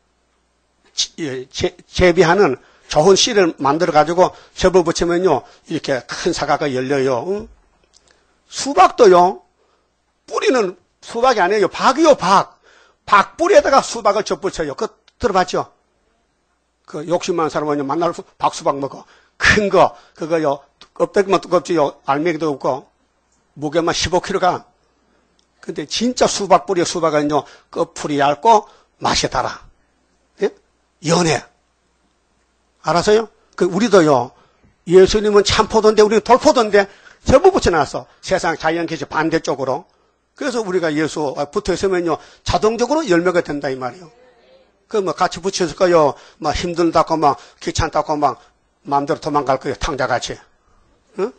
제, 재배하는 좋은 씨를 만들어 가지고 접어 붙이면요. 이렇게 큰 사과가 열려요. 수박도요. 뿌리는 수박이 아니에요. 박이요, 박. 박 뿌리에다가 수박을 접붙여요. 그거 들어봤죠? 그 욕심 많은 사람은 만날 박수박 먹어. 큰 거, 그거요. 껍데기만 두껍지요. 알맹이도 없고. 무게만 십오 킬로그램. 근데 진짜 수박 뿌리의 수박은요. 끝풀이 얇고 맛이 달아. 예? 연해. 알아서요? 그 우리도요. 예수님은 참포도인데 우리는 돌포도인데 접어 붙여놨어. 세상 자연계시 반대쪽으로. 그래서 우리가 예수 붙어 있으면요. 자동적으로 열매가 된다 이 말이요. 그 뭐 같이 붙였을 거요. 막 힘들다고 막 귀찮다고 막 마음대로 도망갈 거예요. 탕자같이. 응?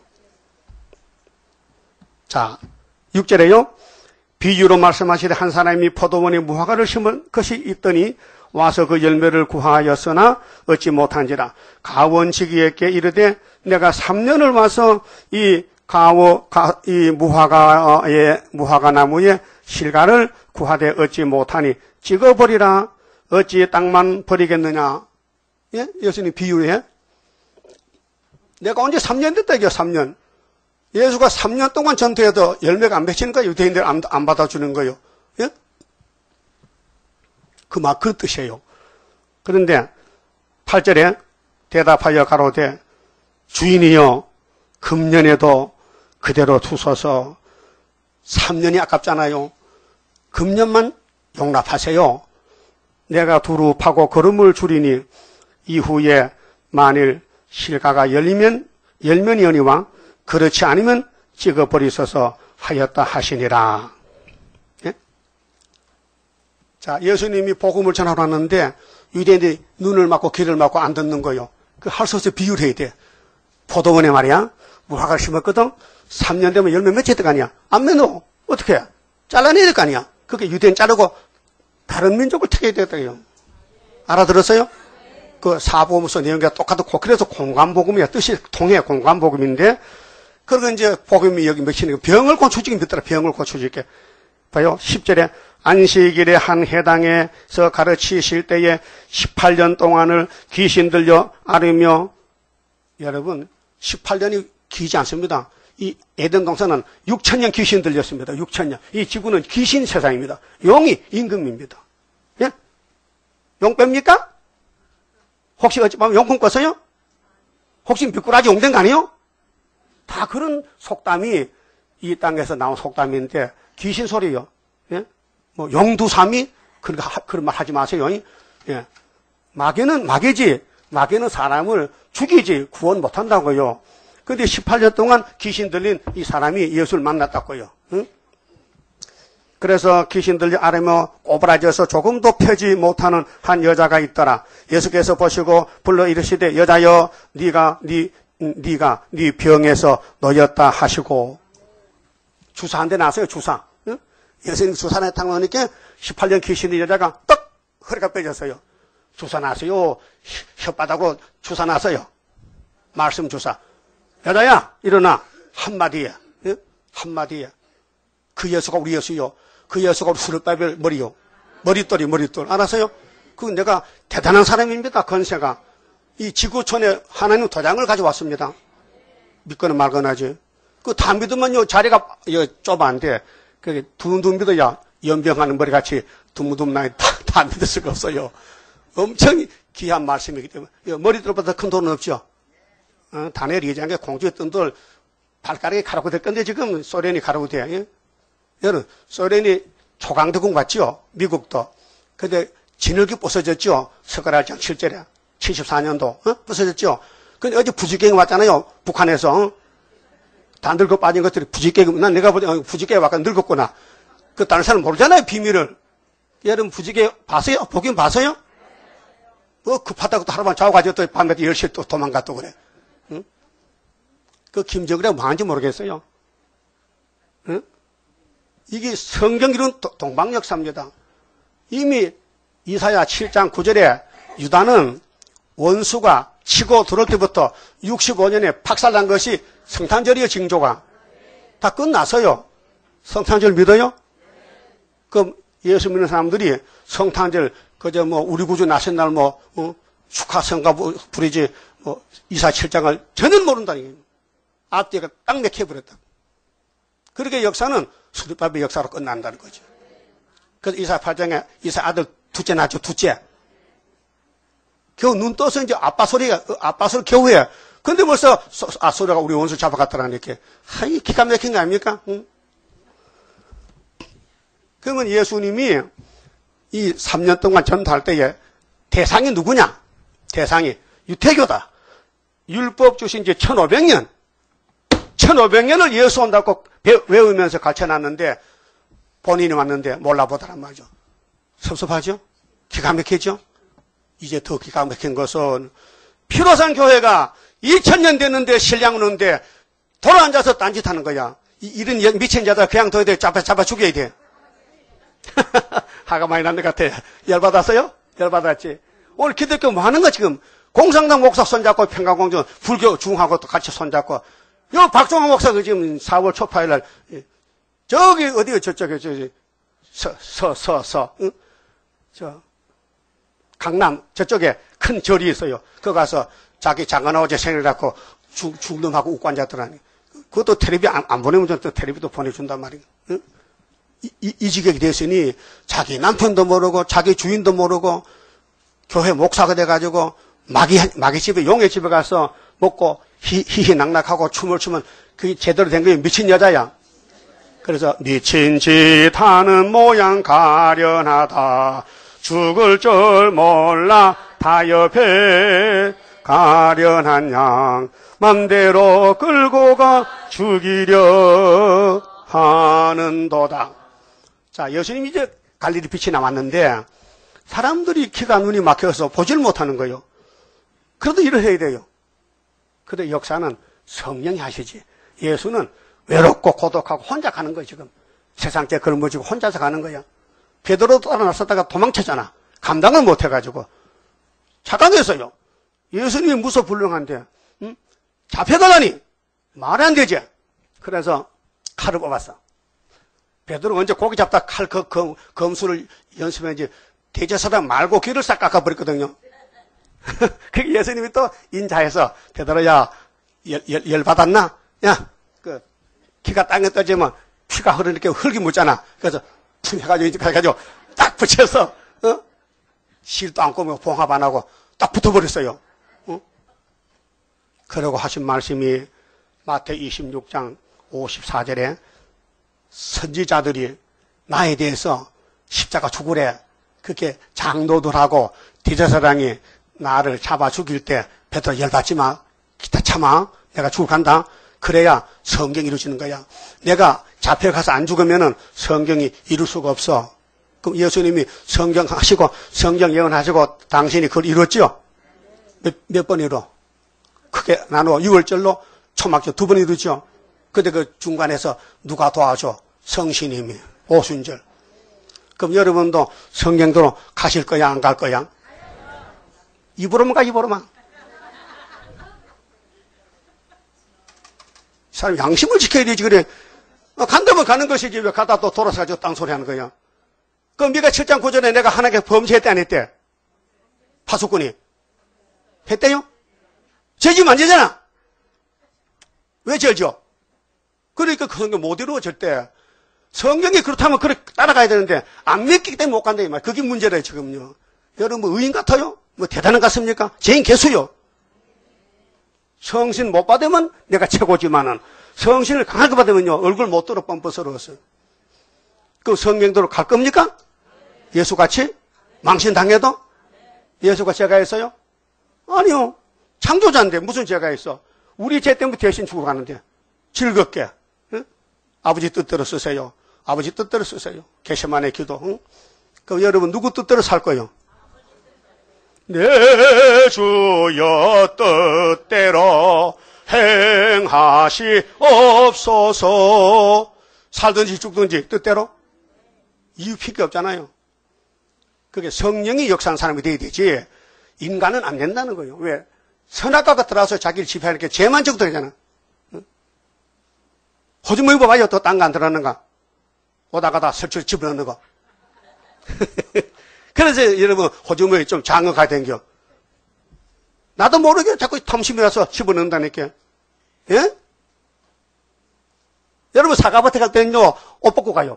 자, 육 절에요. 비유로 말씀하시되 한 사람이 포도원에 무화과를 심은 것이 있더니 와서 그 열매를 구하였으나 얻지 못한지라. 가원지기에게 이르되 내가 삼 년을 와서 이 가워, 가, 이 무화과의, 무화과 나무의 실과를 구하되 얻지 못하니 찍어버리라. 어찌 땅만 버리겠느냐. 예? 예수님 비유해. 내가 언제 삼 년 됐다, 이게 삼 년. 예수가 삼 년 동안 전투해도 열매가 안 맺히는 거예요. 유대인들 안, 안 받아주는 거예요. 예? 그 말, 그 뜻이에요. 그런데 팔 절에 대답하여 가로되 주인이여 금년에도 그대로 두소서. 삼 년이 아깝잖아요. 금년만 용납하세요. 내가 두루 파고 거름을 줄이니 이후에 만일 실과가 열리면 열면이오니와 그렇지 않으면 찍어버리소서 하였다 하시니라. 예? 자, 예수님이 복음을 전하러 왔는데 유대인들이 눈을 막고 귀를 막고 안 듣는 거예요. 그 할 수 없이 비유를 해야 돼. 포도원에 말이야. 무화과를 심었거든. 삼 년 되면 열매 맺혀야 될 거 아니야. 안 맺어. 어떻게 해? 잘라내야 될 거 아니야. 그게 유대인 자르고 다른 민족을 택해야 되겠다요. 알아들었어요? 그 사복음서 내용과 똑같은 코. 그래서 공간복음이야. 뜻이 통해 공간복음인데 그러고 이제 복음이 여기 맺히는 거. 병을 고쳐주긴 믿더라. 병을 고쳐줄게. 봐요. 십 절에 안식일에 한 회당에서 가르치실 때에 십팔 년 동안을 귀신 들려 앓으며 여러분 십팔 년이 길지 않습니다. 이 에덴 동산은 육천 년 귀신 들렸습니다. 육천 년. 이 지구는 귀신 세상입니다. 용이 임금입니다. 예? 용 뺍니까? 혹시 어찌보면 용품 껐어요? 혹시 미꾸라지 용된 거 아니에요? 다 그런 속담이 이 땅에서 나온 속담인데 귀신 소리요. 예? 뭐 용두삼이 그런 그런 말 하지 마세요. 예. 마귀는 마귀지. 마귀는 사람을 죽이지 구원 못 한다고요. 근데 십팔 년 동안 귀신 들린 이 사람이 예수를 만났다고요. 응? 그래서 귀신 들려 앓으며 꼬부라져서 조금도 펴지 못하는 한 여자가 있더라. 예수께서 보시고 불러 이르시되 여자여 네가 네 네가 네 병에서 놓였다 하시고 주사 한 대 놨어요. 주사. 응? 예수님 주사 한 대 놓으니까 십팔 년 귀신 들린 여자가 떡 허리가 빼졌어요. 주사 놨어요. 혓바닥으로 주사 놨어요. 말씀 주사. 여자야 일어나. 한마디야. 응? 한마디야. 그 예수가 우리 예수요. 그 예수가 우리 수르바벨 머리요. 머릿돌이 머릿돌. 알았어요? 그 내가 대단한 사람입니다. 건세가. 이 지구촌에 하나님 도장을 가져왔습니다. 믿거나 말거나 하지. 그 다 믿으면요 자리가 좁아 안 돼. 그 두둠 믿어야 연병하는 머리같이 두무둠 나이 다, 다 믿을 수가 없어요. 엄청 귀한 말씀이기 때문에. 머리돌보다 큰 돈은 없죠. 어, 다니엘 이 장에 공주의 뜬 돌 발가락에 가라고 될 건데 지금 소련이 가라고 돼. 예? 여러분 소련이 초강대국 맞죠? 미국도. 근데 진흙이 부서졌죠? 스가랴장 칠 절에 칠십사 년도 어? 부서졌죠? 근데 어제 부주경이 왔잖아요. 북한에서. 어? 다 늙어 빠진 것들이 부지깨, 난 내가 보자, 부지깨가 약간 늙었구나. 그 다른 사람 모르잖아요, 비밀을. 여러분 부지깨 봤어요? 보긴 봤어요? 뭐 급하다고 또 하루만 자고 가지고 또 밤에 열 시에 또 도망가 또 그래. 응? 그 김정일이 뭐하는지 모르겠어요. 응? 이게 성경 이론 동방역사입니다. 이미 이사야 칠 장 구 절에 유다는 원수가 치고 들어올 때부터 육십오 년에 박살난 것이 성탄절이요, 징조가. 다 끝났어요. 성탄절 믿어요? 그럼 예수 믿는 사람들이 성탄절, 그저 뭐, 우리 구주 나신 날 뭐, 어? 축하 성가 부리지, 뭐, 이사 칠 장을 전혀 모른다는 거예요. 앞뒤가 딱 맥혀버렸다. 그렇게 역사는 수리밥의 역사로 끝난다는 거죠. 그래서 이사 팔 장에 이사 아들 둘째 낳죠, 둘째. 겨우 눈 떠서 이제 아빠 소리가, 아빠 소리 겨우 해. 근데 벌써 아소리가 우리 원수 잡아갔더라는 이렇게. 하이, 기가 막힌 거 아닙니까? 응? 그러면 예수님이 이 삼 년 동안 전도할 때에 대상이 누구냐? 대상이 유태교다. 율법 주신 지 천오백 년. 천오백 년을 예수 온다고 외우면서 가르쳐놨는데 본인이 왔는데 몰라보더란 말이죠. 섭섭하죠? 기가 막히죠? 이제 더 기가 막힌 것은 피로산 교회가 이천 년 됐는데 신랑 오는데 돌아앉아서 딴짓하는 거야. 이런 미친 자들 그냥 둬야 돼. 잡아, 잡아 죽여야 돼. 화가 많이 난 것 같아. 열받았어요? 열받았지. 오늘 기독교 뭐 하는 거 지금? 공산당 목사 손잡고 평강공주 불교 중하고 또 같이 손잡고. 요 박종환 목사도 지금 사월 초파일 날 저기 어디요? 저쪽에 저기 서 서 서 서 응? 저 강남 저쪽에 큰 절이 있어요. 거기 가서 자기 장가나오제 생일 갖고 죽 죽놈하고 웃고 앉았더라니. 그것도 텔레비 안, 안 보내면 또 텔레비도 보내준단 말이에요. 응? 이, 이, 이 지경이 됐으니 자기 남편도 모르고 자기 주인도 모르고 교회 목사가 돼가지고 마귀 마귀 집에 용의 집에 가서 먹고 히, 히히낙낙하고 춤을 추면 그게 제대로 된 거예요. 미친 여자야. 그래서 미친 짓 하는 모양 가련하다. 죽을 줄 몰라 타협해. 가련한 양 맘대로 끌고 가 죽이려 하는도다. 자, 예수님이 이제 갈릴리 빛이 나왔는데 사람들이 키가 눈이 막혀서 보질 못하는 거예요. 그래도 일을 해야 돼요. 그런데 역사는 성령이 하시지. 예수는 외롭고 고독하고 혼자 가는 거예요. 지금 세상째 걸머지고 혼자서 가는 거야. 베드로도 따라 나섰다가 도망쳤잖아. 감당을 못 해가지고 착각했어요. 예수님이 무소불능한데 응? 잡혀가다니 말이 안 되지. 그래서 칼을 뽑았어. 베드로 먼저 고기 잡다 칼 그, 그, 검수를 연습했는지 대제사장 말고 귀를 싹 깎아버렸거든요. 그게 예수님이 또 인자해서 베드로야 열, 열, 열 받았나? 야, 그 키가 땅에 떠지면 피가 흐르니까 흙이 묻잖아. 그래서 툭 해가지고 이제 해가지고 딱 붙여서 어? 실도 안 꼬매고 봉합 안 하고 딱 붙어버렸어요. 어? 그러고 하신 말씀이 마태 이십육 장 오십사 절에 선지자들이 나에 대해서 십자가 죽으래. 그렇게 장로들하고 대제사장이 나를 잡아 죽일 때 베드로 열받지 마. 기타 참아. 내가 죽을 간다. 그래야 성경이 이루어지는 거야. 내가 잡혀가서 안 죽으면은 성경이 이룰 수가 없어. 그럼 예수님이 성경 하시고 성경 예언하시고 당신이 그걸 이뤘죠? 몇, 몇 번 이뤄? 크게 나누어 유월절로 초막절 두 번 이루죠? 근데 그 중간에서 누가 도와줘? 성신님이 오순절. 그럼 여러분도 성경대로 가실 거야? 안 갈 거야? 입으로만 가, 입으로만. 사람 양심을 지켜야 되지, 그래. 어, 간다면 가는 것이지, 왜 가다 또 돌아서 가지고 딴소리 하는 거야? 그럼 네가 칠 장 구 절에 내가 하나님께 범죄했대, 안 했대? 파수꾼이. 했대요? 죄지면 안 되잖아. 왜 죄죠? 그러니까 그 성경 못 이루어, 절대. 성경이 그렇다면 그렇게 따라가야 되는데, 안 믿기 때문에 못 간다, 이 말. 그게 문제래요, 지금요. 여러분, 뭐 의인 같아요? 뭐 대단한 것 같습니까? 죄인 개수요. 성신 못 받으면 내가 최고지만은, 성신을 강하게 받으면요, 얼굴 못 들어 뻔뻔스러웠어요. 그 성경대로 갈 겁니까? 예수같이? 망신당해도? 예수가 죄가 있어요? 아니요. 창조자인데 무슨 죄가 있어? 우리 죄 때문에 대신 죽어가는데. 즐겁게 응? 아버지 뜻대로 쓰세요. 아버지 뜻대로 쓰세요. 게세마네 기도. 응? 그럼 여러분 누구 뜻대로 살 거예요? 내 주여 뜻대로 행하시옵소서. 살든지 죽든지 뜻대로? 이유 필요 없잖아요. 그게 성령이 역사하는 사람이 돼야 되지 인간은 안 된다는 거예요. 왜? 선악과가 들어와서 자기를 지배하니까 죄만 적도 되잖아. 응? 호주머니 봐봐요. 또 딴 거 안 들어왔는가? 오다가다 설치를 집어넣는 거. 그래서 여러분 호주머니 좀 장어가 댕겨. 나도 모르게 자꾸 탐심이 와서 집어넣는다니까. 예? 여러분 사과밭에 갈 때는요 옷 벗고 가요.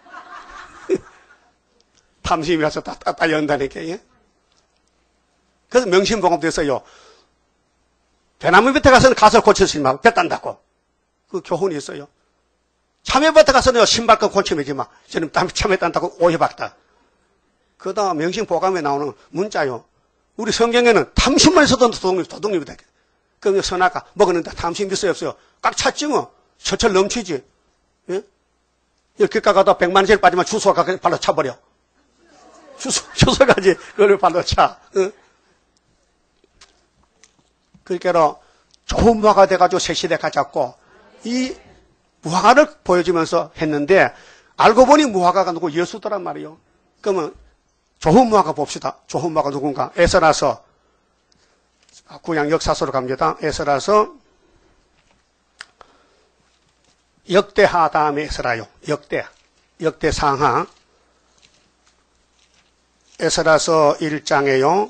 탐심이 와서 따따따 연다니까. 예? 그래서 명심보감도 있어요. 배나무 밑에 가서는 가설 고쳤으니 막 배 딴다고. 그 교훈이 있어요. 참외밭에 가서는 신발끈 고치매지 마. 저는 참외 딴다고 오해박다. 그 다음 명심보감에 나오는 문자요. 우리 성경에는 탐심만 있어도 도둑놈이, 도둑놈이다. 그럼 선악과 먹었는데 탐심이 있어요, 없어요? 꽉 찼지 뭐. 철철 넘치지. 예? 이렇게 가다 백만 원짜리 빠지면 주소가 발로 차버려. 주소, 주소가지 그걸 발로 차. 예? 그러니까 좋은 무화과 돼가지고 새 시대 가졌고 이 무화과를 보여주면서 했는데 알고 보니 무화과가 누구 예수더란 말이에요. 그러면 좋은 무화과 봅시다. 좋은 무화과 누군가? 에스라서 구약 역사서로 갑니다. 에스라서 역대하 다음에 에스라요. 역대 역대 상하 에스라서 일 장에요.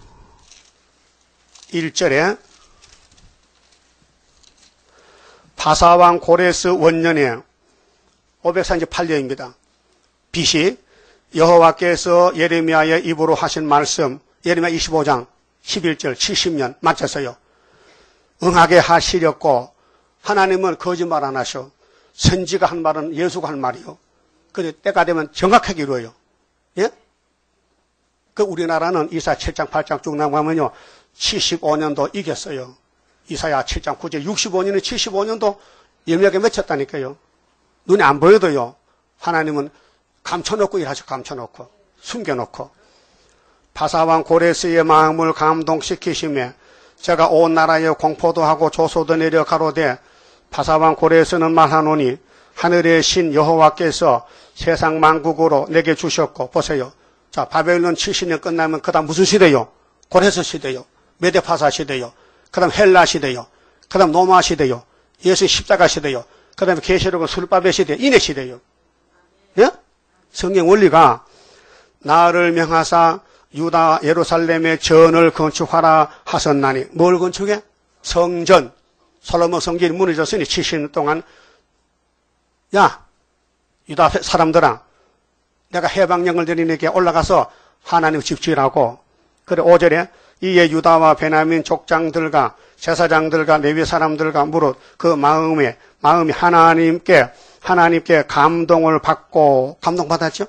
일 절에 바사왕 고레스 원년에 오백삼십팔 년입니다. 빛이 여호와께서 예레미야의 입으로 하신 말씀 예레미야 이십오 장 십일 절 칠십 년 맞춰서요. 응하게 하시렸고 하나님은 거짓말 안 하셔. 선지가 한 말은 예수가 한 말이요. 그런데 때가 되면 정확하게 이루어요. 예? 그 우리나라는 이사 칠 장 팔 장 쭉 나가면요. 칠십오 년도 이겼어요. 이사야 칠 장 구 절 육십오 년에 칠십오 년도 예명하게 맺혔다니까요. 눈에 안 보여도요. 하나님은 감춰놓고 일하셔. 감춰놓고 숨겨놓고 바사왕 고레스의 마음을 감동시키시며 제가 온 나라에 공포도 하고 조소도 내려 가로되 바사왕 고레스는 말하노니 하늘의 신 여호와께서 세상 만국으로 내게 주셨고 보세요. 자 바벨론 칠십 년 끝나면 그 다음 무슨 시대요? 고레스 시대요. 메데파사 시대요. 그 다음 헬라 시대요. 그 다음 로마 시대요. 예수 십자가 시대요. 그 다음에 계시록은 술바벨 시대, 인해 시대요. 예? 성경 원리가 나를 명하사 유다 예루살렘에 전을 건축하라 하셨나니 뭘 건축해? 성전. 솔로몬 성전이 무너졌으니 칠십 년 동안 야 유다 사람들아 내가 해방령을 드리니까 올라가서 하나님 집 지으라고. 그래 오 절에 이에 유다와 베냐민 족장들과 제사장들과 레위 사람들과 무릇 그 마음에 마음이 하나님께 하나님께 감동을 받고 감동받았죠.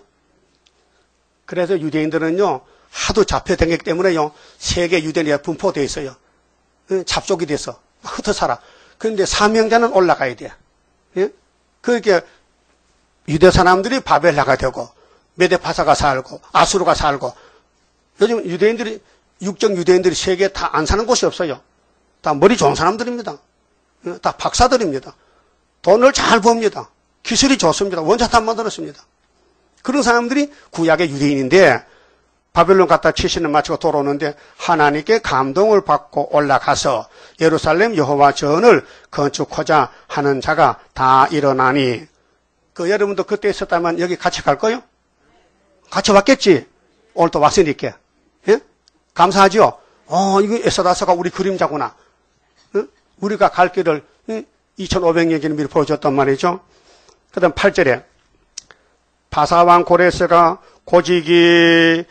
그래서 유대인들은요 하도 잡혀댕기기 때문에요 세계 유대인이 분포되어 있어요. 잡족이 돼서 흩어 살아. 그런데 사명자는 올라가야 돼. 예? 그렇게 유대 사람들이 바벨라가 되고 메데파사가 살고 아수르가 살고 요즘 유대인들이 육적 유대인들이 세계에 다 안 사는 곳이 없어요. 다 머리 좋은 사람들입니다. 다 박사들입니다. 돈을 잘 법니다. 기술이 좋습니다. 원자탄 만들었습니다. 그런 사람들이 구약의 유대인인데 바벨론 갔다 칠십 년 마치고 돌아오는데 하나님께 감동을 받고 올라가서 예루살렘 여호와 전을 건축하자 하는 자가 다 일어나니 그 여러분도 그때 있었다면 여기 같이 갈 거요? 같이 왔겠지? 오늘 또 왔으니까. 예? 감사하죠? 어, 이거 에스라서가 우리 그림자구나. 어? 우리가 갈 길을 예? 이천오백 년 전에 미리 보여줬단 말이죠. 그 다음 팔 절에 바사왕 고레스가 고지기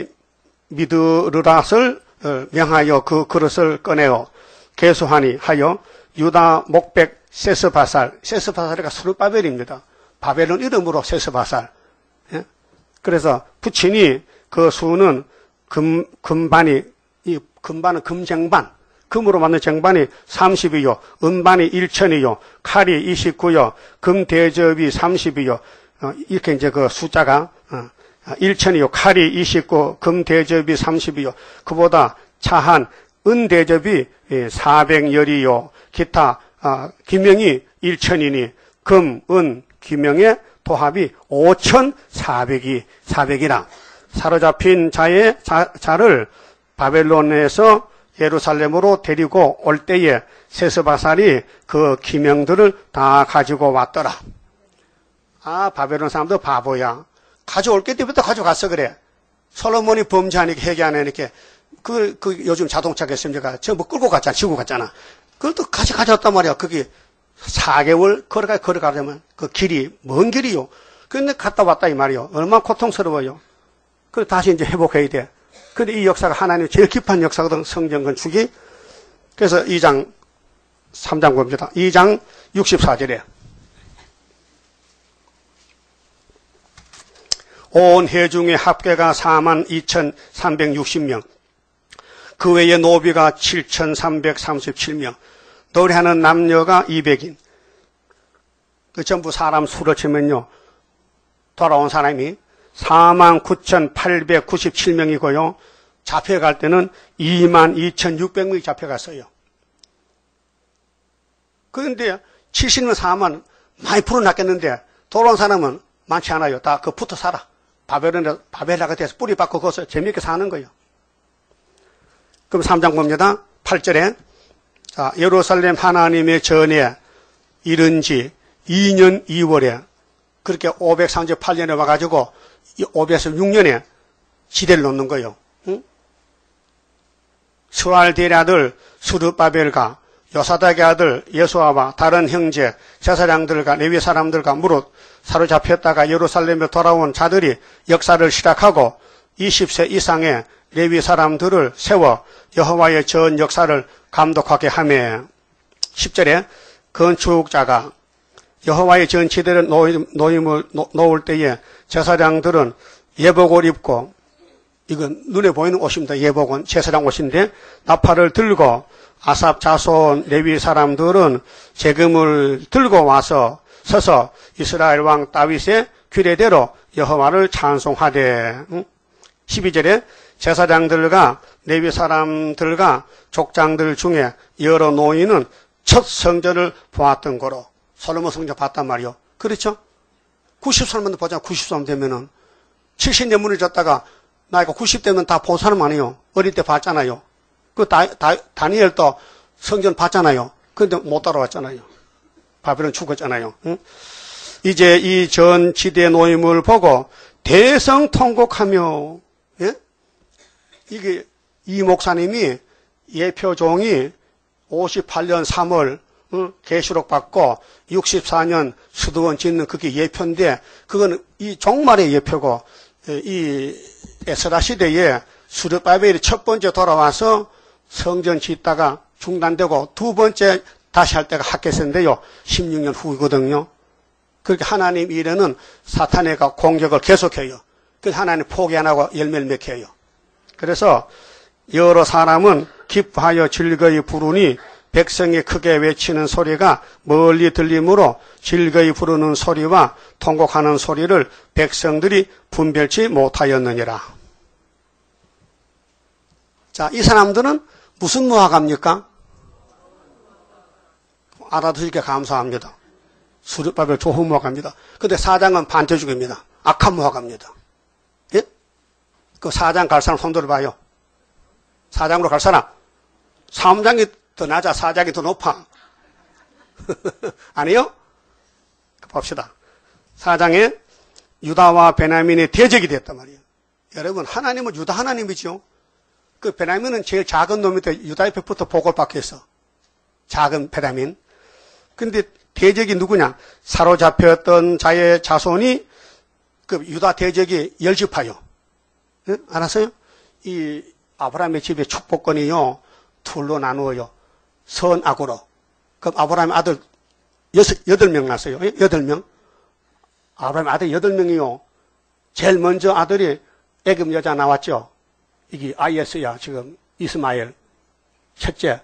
미드르랏을 명하여 그 그릇을 꺼내어 개수하니 하여 유다 목백 세스바살, 세스바살이가 스룹바벨입니다. 바벨론 이름으로 세스바살. 예? 그래서 붙이니 그 수는 금, 금반이, 이 금반은 금쟁반, 금으로 만든 쟁반이 삼십이요. 은반이 천이요. 칼이 이십구요. 금 대접이 삼십이요. 어, 이렇게 이제 그 숫자가 어, 천이요. 칼이 이십구, 금 대접이 삼십이요. 그보다 차한 은 대접이 사백열이요. 기타 어, 기명이 천이니 금, 은, 기명의 도합이 오천사백이 사백이라. 사로잡힌 자의 자, 자를 바벨론에서 예루살렘으로 데리고 올 때에 세스바살이 그 기명들을 다 가지고 왔더라. 아, 바벨론 사람도 바보야. 가져올 게 때부터 가져갔어 그래. 솔로몬이 범죄하니까 회개하네 이렇게 그, 그 요즘 자동차 겠습니까? 전부 끌고 갔잖아, 지고 갔잖아. 그걸 또 같이 가져왔단 말이야. 그게 사 개월 걸어가, 걸어가려면 그 길이 먼 길이요. 근데 갔다 왔다 이 말이요. 얼마나 고통스러워요. 그래 다시 이제 회복해야 돼. 근데 이 역사가 하나님의 제일 깊은 역사거든, 성전 건축이. 그래서 이 장, 삼 장 봅니다. 이 장 육십사 절에. 온 회중의 합계가 사만 이천삼백육십 명. 그 외에 노비가 칠천삼백삼십칠 명. 노래하는 남녀가 이백인. 그 전부 사람 수를 치면요. 돌아온 사람이 사만 구천팔백구십칠 명이고요. 잡혀갈 때는 이만 이천육백 명이 잡혀갔어요. 그런데 칠십 년 사만 많이 풀어놨겠는데 돌아온 사람은 많지 않아요. 다 그 붙어 살아. 바벨론에, 바벨라가 돼서 뿌리 박고 거기서 재미있게 사는 거예요. 그럼 삼 장 봅니다. 팔 절에 자, 예루살렘 하나님의 전에 이른 지 이 년 이 월에 그렇게 오백삼십팔 년에 와가지고 오백삼십육 년에 지대를 놓는 거예요. 응? 스왈디엘의 아들 스룹바벨과 요사닥의 아들 예수아와 다른 형제 제사장들과 레위 사람들과 무릇 사로잡혔다가 예루살렘에 돌아온 자들이 역사를 시작하고 이십 세 이상의 레위 사람들을 세워 여호와의 전 역사를 감독하게 하며 십 절에 건축자가 여호와의 전 지대를 놓임을 놓을 때에 제사장들은 예복을 입고 이건 눈에 보이는 옷입니다. 예복은 제사장 옷인데 나팔을 들고 아삽 자손 레위 사람들은 재금을 들고 와서 서서 이스라엘 왕 다윗의 규례대로 여호와를 찬송하되 십이 절에 제사장들과 레위 사람들과 족장들 중에 여러 노인은 첫 성전을 보았던 거로 솔로몬 성전 봤단 말이요. 그렇죠? 구십 살만 보잖아. 구십 살 되면은 칠십 년 문을 졌다가 나이가 구십 되면 다 본 사람 아니에요. 어릴 때 봤잖아요. 그 다, 다, 다니엘도 성전 봤잖아요. 그런데 못 따라왔잖아요. 바벨론 죽었잖아요. 응? 이제 이 전 지대 노임을 보고 대성통곡하며 예? 이게 이 목사님이 예표종이 오십팔 년 삼월 어? 계시록 받고 육십사 년 수도원 짓는 그게 예표인데 그건 이 종말의 예표고 이 에스라 시대에 스룹바벨이 첫 번째 돌아와서 성전 짓다가 중단되고 두 번째 다시 할 때가 학개서인데요. 십육 년 후거든요. 그렇게 하나님 일에는 사탄의 공격을 계속해요. 그래서 하나님 포기 안 하고 열매를 맺게 해요. 그래서 여러 사람은 기뻐하여 즐거이 부르니 백성이 크게 외치는 소리가 멀리 들리므로 즐거이 부르는 소리와 통곡하는 소리를 백성들이 분별치 못하였느니라. 자, 이 사람들은 무슨 무화과입니까? 알아두시게 감사합니다. 수르바벨 좋은 무화과입니다. 근데 사장은 반태죽입니다. 악한 무화과입니다. 예? 그 사장 갈 사람 손 들어봐요. 사장으로 갈 사람. 사무장이 더 낮아, 사장이 더 높아. 아니요? 봅시다. 사장에 유다와 베냐민이 대적이 됐단 말이에요. 여러분, 하나님은 유다 하나님이죠. 그 베냐민은 제일 작은 놈인데 유다 옆에부터 복을 받게 했어. 작은 베냐민. 근데 대적이 누구냐? 사로잡혔던 자의 자손이 그 유다 대적이 열집하여. 네? 알았어요? 이 아브라함의 집의 축복권이요. 둘로 나누어요. 선악으로. 그럼 아브라함의 아들 여섯, 여덟 명 났어요. 여덟 명. 아브라함의 아들 여덟 명이요. 제일 먼저 아들이 애굽 여자 나왔죠. 이게 아이에스야. 지금 이스마엘. 첫째.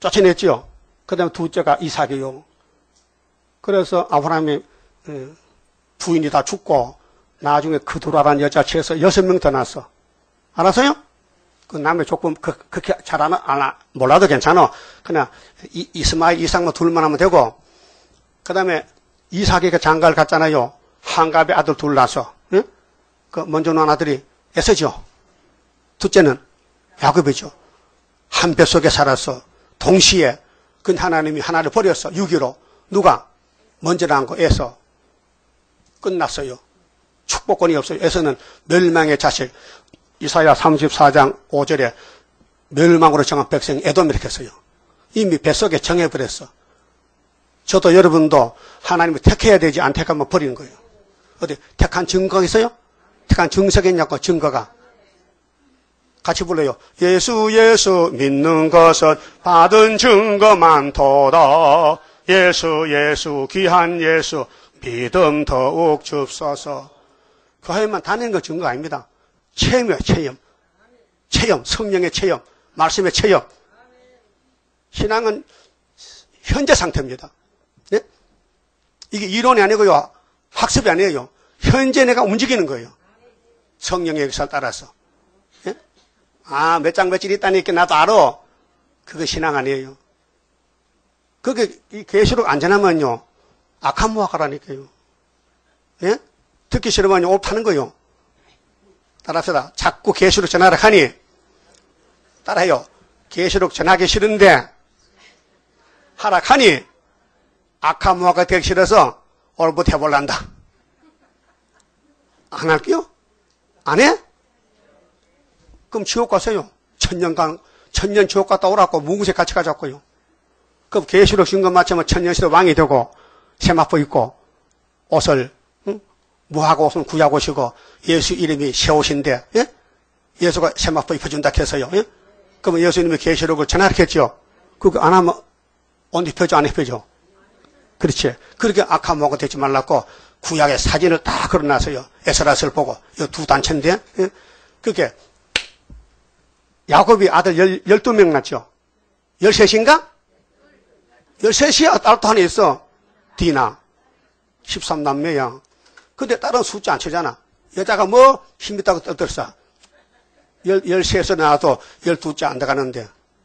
쫓아냈죠. 그 다음에 둘째가 이삭이요. 그래서 아브라함이 부인이 다 죽고 나중에 그두라라는 여자 취해서 여섯 명 더 낳았어. 알았어요? 그 남의 조금 그, 그렇게 잘 안, 안, 몰라도 괜찮아. 그냥 이, 이스마일 이삭만 둘만 하면 되고, 그 다음에 이삭에게 장가를 갔잖아요. 한갑의 아들 둘 낳아서. 응? 그 먼저 낳은 아들이 에서죠. 둘째는 야곱이죠. 한 뱃속에 살아서 동시에 그 하나님이 하나를 버렸어. 유기로. 누가? 먼저 낳은 거 에서. 끝났어요. 축복권이 없어요. 에서는 멸망의 자식. 이사야 삼십사 장 오 절에 멸망으로 정한 백성 에돔 이렇게 했어요. 이미 뱃속에 정해버렸어. 저도 여러분도 하나님을 택해야 되지 안 택하면 버리는 거예요. 어디 택한 증거가 있어요? 택한 증서가 있냐고. 증거가. 같이 불러요. 예수 예수 믿는 것은 받은 증거 많도다. 예수 예수 귀한 예수 믿음 더욱 줍소서. 그 하에만 다니는 거 증거 아닙니다. 체험이에요. 체험. 체험. 성령의 체험. 말씀의 체험. 신앙은 현재 상태입니다. 네? 이게 이론이 아니고요. 학습이 아니에요. 현재 내가 움직이는 거예요. 성령의 역사를 따라서. 네? 아, 몇 장 며칠 있다니까 나도 알아. 그거 신앙 아니에요. 그게 이 계시록 안전하면요. 악한 무화과라니까요. 예? 듣기 싫으면 옳다는 거요. 따라합시다. 자꾸 계시록 전하라 하니 따라해요. 계시록 전하기 싫은데 하락하니 악한 무화과 되기 싫어서 얼붙 해볼란다. 안 할게요? 안 해? 그럼 지옥 가세요. 천년간 천년 지옥 갔다 오라고 무구세 같이 가자고요. 그럼 계시록 신금 맞추면 천년시대 왕이 되고 세마포 입고 옷을 응? 무하고 옷은 구약 옷이고 예수 이름이 새 옷인데 예? 예수가 세마포 입혀준다 해서요. 예? 그러면 예수님이 계시록을 전하겠죠. 그거 안 하면 옷 입혀줘 안 입혀줘? 그렇지. 그렇게 악한 무화과 되지 말라고 구약의 사진을 다 걸어놨어요. 에스라스를 보고 이 두 단체인데 예? 그게 야곱이 아들 열, 열두 명 낳죠. 열셋인가? 열셋이야. 딸도 하나 있어. 디나. 십삼 남매야. 근데 딸은 숫자 안 치잖아. 여자가 뭐 힘있다고 떠들었어. 열, 열셋에서 나와도 열두째 안 들어가는데.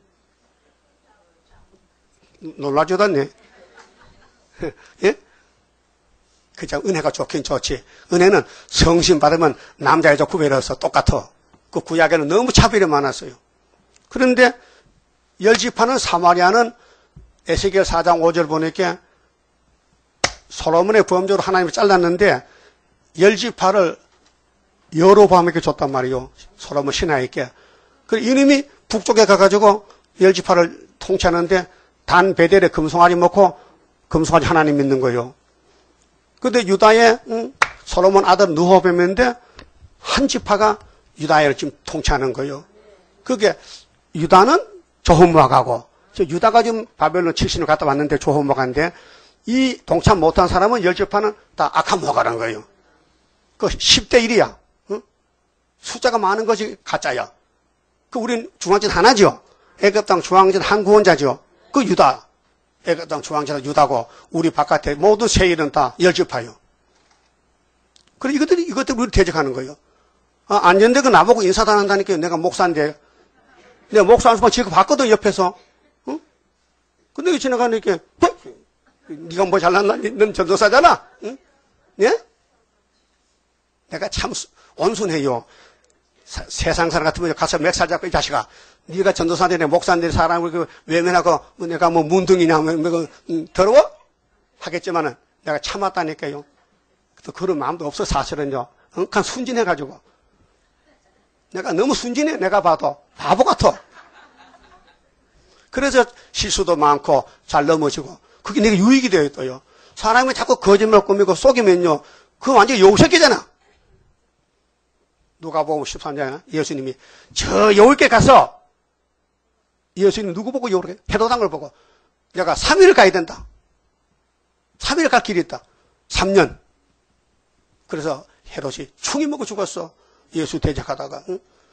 놀라주다네. 예? 그냥 은혜가 좋긴 좋지. 은혜는 성신 받으면 남자 여자 구별해서 똑같아. 그 구약에는 너무 차별이 많았어요. 그런데 열지파는 사마리아는 에스겔 사 장 오 절 보니까 솔로몬의 범죄로 하나님이 잘랐는데 열지파를 여로보암에게 줬단 말이에요. 솔로몬 신하에게. 그 이놈이 북쪽에 가가지고 열지파를 통치하는데 단 베델에 금송아지 먹고 금송아지 하나님 믿는 거예요. 근데 유다의 응, 솔로몬 아들 느호뱀인데 한 지파가 유다를 지금 통치하는 거예요. 그게 유다는 조혼무학하고 유다가 지금 바벨론 칠신을 갔다 왔는데 조혼무학인데 이 동참 못한 사람은 열 지파는 다 악한 무학하라는 거예요. 그 십 대 일이야. 응? 숫자가 많은 것이 가짜야. 그 우린 중앙진 하나죠. 애굽 땅 중앙진 한 구원자죠. 그 유다. 애굽 땅 중앙진 유다고 우리 바깥에 모든 세일은 다 열 지파요. 그래 이것들이 이것들 우리 대적하는 거예요. 아, 안전대가 나보고 인사도 안 한다니까 내가 목사인데 내가 목사 한 수만 지금 봤거든 옆에서. 응? 근데 이 지나가니까 네가 뭐 잘났나? 넌 전도사잖아. 응? 예? 내가 참 온순해요. 사, 세상 사람 같으면 가서 멱살 잡고 이 자식아 네가 전도사인데 내가 목사인데 사람을 그 외면하고 내가 뭐 문둥이냐 뭐 음, 더러워? 하겠지만은 내가 참았다니까요. 또 그런 마음도 없어 사실은요. 엉칸 순진해가지고 내가 너무 순진해. 내가 봐도 바보 같아. 그래서 실수도 많고 잘 넘어지고 그게 내가 유익이 되어 있어요. 사람이 자꾸 거짓말 꾸미고 속이면요 그거 완전히 요새끼잖아. 누가복음 십삼 장에 예수님이 저 여울께 가서 예수님 누구 보고 여울에 헤로당을 보고 내가 삼 일을 가야 된다. 삼 일 갈 길이 있다. 삼 년. 그래서 헤롯이 충이 먹고 죽었어. 예수 대적하다가. 응?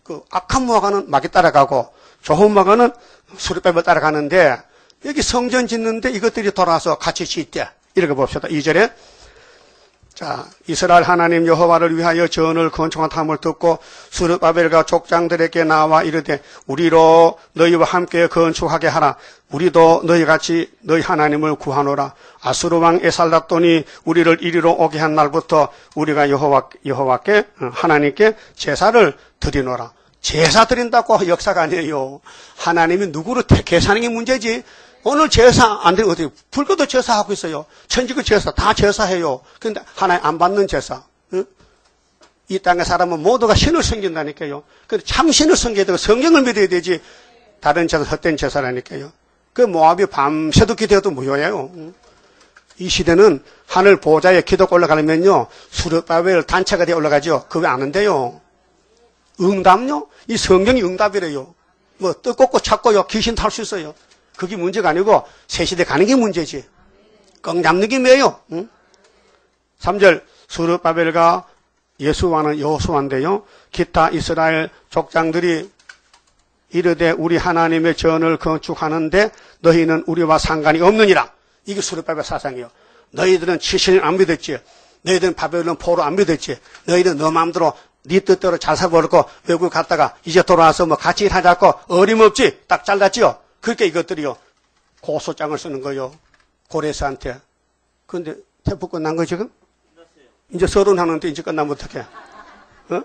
그 악한 무화과는 마귀 따라가고 좋은 무화과는 수르밥을 따라가는데 여기 성전 짓는데 이것들이 돌아와서 같이 짓대. 이렇게 봅시다. 이 절에 자, 이스라엘 하나님 여호와를 위하여 전을 건축함을 듣고 스룹바벨과 족장들에게 나와 이르되 우리로 너희와 함께 건축하게 하라. 우리도 너희같이 너희 하나님을 구하노라. 아수르 왕 에살닷돈이 우리를 이리로 오게 한 날부터 우리가 여호와, 여호와께 하나님께 제사를 드리노라. 제사 드린다고 역사가 아니에요. 하나님이 누구를 택해서 하는 게 문제지. 오늘 제사 안 되면 어떻게, 불교도 제사하고 있어요. 천지교 제사 다 제사해요. 그런데 하나님 안 받는 제사. 응? 이 땅의 사람은 모두가 신을 섬긴다니까요. 근데 참 신을 섬겨야 되고 성경을 믿어야 되지. 다른 제사, 헛된 제사라니까요. 그 모압이 밤새도 기도해도 무효예요. 응? 이 시대는 하늘 보좌에 기도가 올라가려면요. 수르바벨 단체가 되어 올라가죠. 그거 아는데요. 응답요? 이 성경이 응답이래요. 뭐 뜻 꽂고 찾고요. 귀신 탈 수 있어요. 그게 문제가 아니고 새 시대 가는 게 문제지. 꽉 잡는 게 뭐예요? 응? 삼 절 스룹바벨과 예수와는 여호수아인데요. 기타 이스라엘 족장들이 이르되 우리 하나님의 전을 건축하는데 너희는 우리와 상관이 없느니라. 이게 스룹바벨 사상이에요. 너희들은 칠십 년 안 믿었지. 너희들은 바벨론 포로 안 믿었지. 너희들은 너 마음대로 네 뜻대로 잘 살아버렸고 외국 갔다가 이제 돌아와서 뭐 같이 일하자고 어림없지. 딱 잘랐지요. 그렇게 이것들이요. 고소장을 쓰는 거요. 고레스한테. 그런데 태프 끝난 거 지금? 이제 서른 하는데 이제 끝나면 어떡해? 어?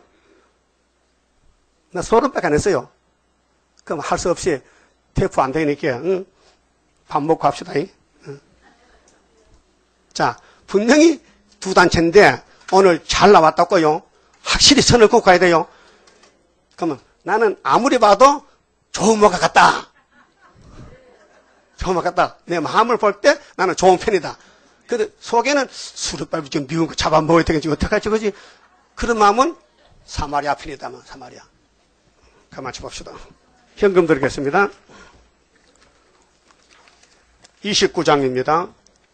나 서른밖에 안 했어요. 그럼 할 수 없이 태프 안 되니까 응? 밥 먹고 합시다. 응? 자, 분명히 두 단체인데 오늘 잘 나왔다고요. 확실히 선을 긋고 가야 돼요. 그러면 나는 아무리 봐도 좋은 뭐가 같다. 좋은 것 같다. 내 마음을 볼 때 나는 좋은 편이다. 근데 속에는 수르밥이 좀 미운 거 잡아먹어야 되겠지. 어떡하지, 그지? 그런 마음은 사마리아 편이다. 사마리아. 가만히 봅시다. 현금 드리겠습니다. 이십구 장입니다.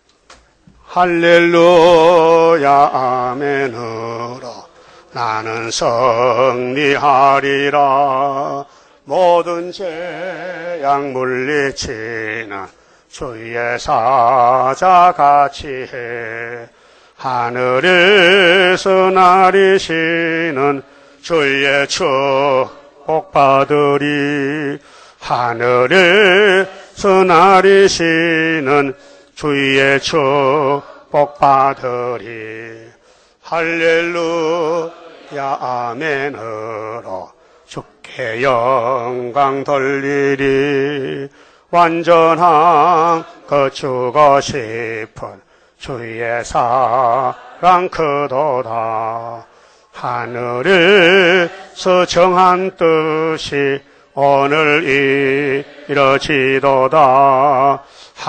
할렐루야, 아멘으로 나는 승리하리라. 모든 재앙 물리치는 주의 사자같이 해. 하늘에서 나리시는 주의 축복 받으리. 하늘에서 나리시는 주의 축복 받으리. 할렐루야 아멘으로 주께 영광 돌리리. 완전한 거주고 싶은 주의 사랑 크도다. 하늘에서 정한 뜻이 오늘 이뤄지도다.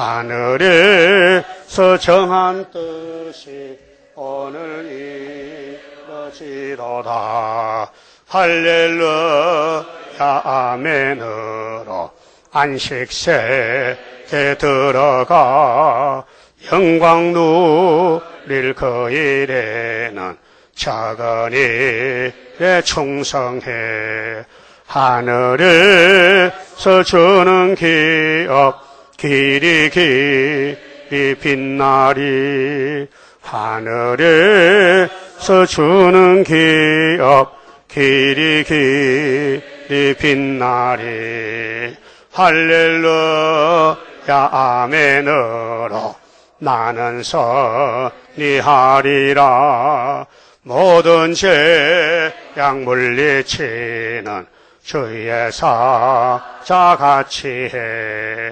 하늘에서 정한 뜻이 오늘 이뤄지도다. 할렐루야 아멘으로 안식세에 들어가 영광 누릴 그 일에는 작은 일에 충성해. 하늘에서 주는 기업 길이 길이 빛나리. 하늘에서 주는 기업 길이 길이 빛나리. 할렐루야 아멘으로 나는 선리하리라. 모든 재앙 물리치는 주의 사자같이 해.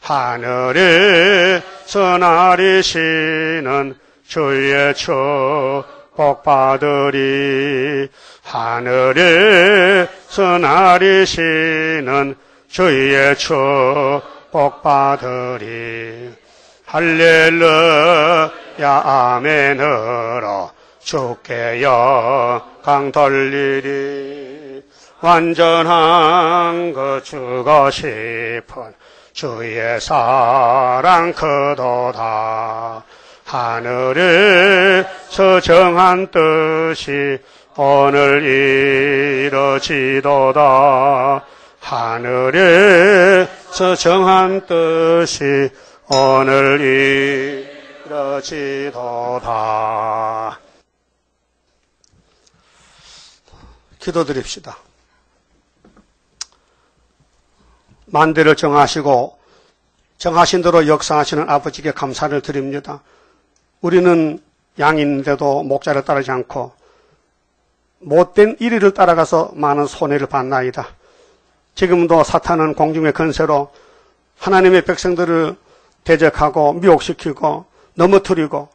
하늘에서 나리시는 주의 축복 받으리. 하늘에서 나리시는 주의 축복 받으리. 할렐루야 아멘으로 주께 영광 돌리리. 완전한 거 주고 싶은 주의 사랑 크도다. 하늘에서 정한 뜻이 오늘 이러지도다. 하늘에서 정한 뜻이 오늘 이러지도다. 기도드립시다. 만대를 정하시고 정하신 대로 역사하시는 아버지께 감사를 드립니다. 우리는 양인데도 목자를 따르지 않고 못된 이리를 따라가서 많은 손해를 봤나이다. 지금도 사탄은 공중의 권세로 하나님의 백성들을 대적하고 미혹시키고 넘어뜨리고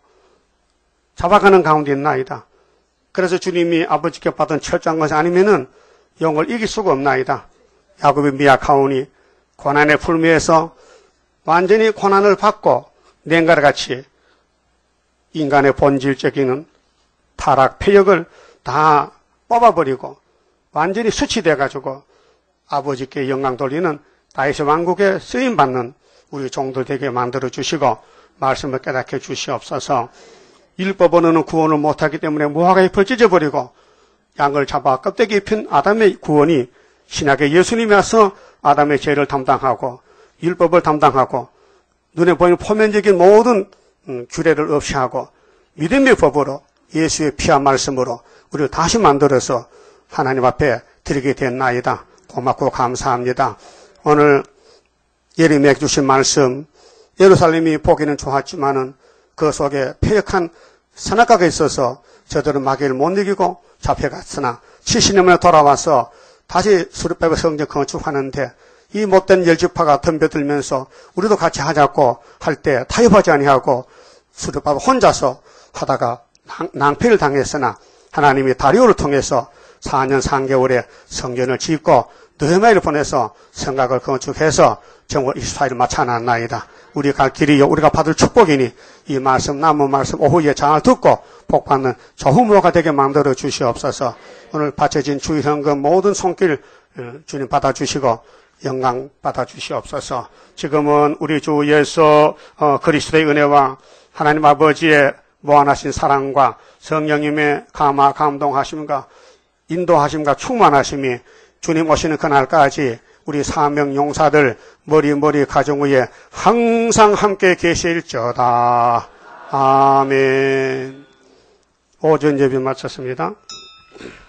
잡아가는 가운데 있나이다. 그래서 주님이 아버지께 받은 철저한 것이 아니면은 영을 이길 수가 없나이다. 야곱이 미약하오니 고난의 풀미에서 완전히 고난을 받고 냉가를 같이 인간의 본질적인 타락, 폐역을 다 뽑아버리고 완전히 수치돼가지고 아버지께 영광 돌리는 다윗의 왕국에 쓰임받는 우리 종들 되게 만들어주시고 말씀을 깨닫게 주시옵소서. 율법으로는 구원을 못하기 때문에 무화과 잎을 찢어버리고 양을 잡아 껍데기 입힌 아담의 구원이 신약의 예수님이 와서 아담의 죄를 담당하고 율법을 담당하고 눈에 보이는 표면적인 모든 규례를 없이 하고 믿음의 법으로 예수의 피와 말씀으로 우리를 다시 만들어서 하나님 앞에 드리게 됐나이다. 고맙고 감사합니다. 오늘 예레미야에 주신 말씀, 예루살렘이 보기는 좋았지만은 그 속에 폐역한 선악과가 있어서 저들은 마귀를 못 이기고 잡혀갔으나 칠십 년 만에 돌아와서 다시 수르바벨 성전 건축하는데 이 못된 열지파가 덤벼들면서 우리도 같이 하자고 할 때 타협하지 아니하고 수르바벨 혼자서 하다가 낭패를 당했으나 하나님이 다리오를 통해서 사 년 삼 개월에 성전을 짓고 느헤미야를 보내서 성곽을 건축해서 정월 이십사 일을 마쳐놨나이다. 우리 갈 길이 우리가 받을 축복이니 이 말씀 남은 말씀 오후에 잘 듣고 복받는 저후무가 되게 만들어 주시옵소서. 오늘 바쳐진 주의 헌금 모든 손길 주님 받아주시고 영광 받아주시옵소서. 지금은 우리 주 예수 그리스도의 은혜와 하나님 아버지의 무한하신 사랑과 성령님의 감화 감동하심과 인도하심과 충만하심이 주님 오시는 그날까지 우리 사명 용사들 머리머리 가정 위에 항상 함께 계실저다. 아멘. 오전 예배 마쳤습니다.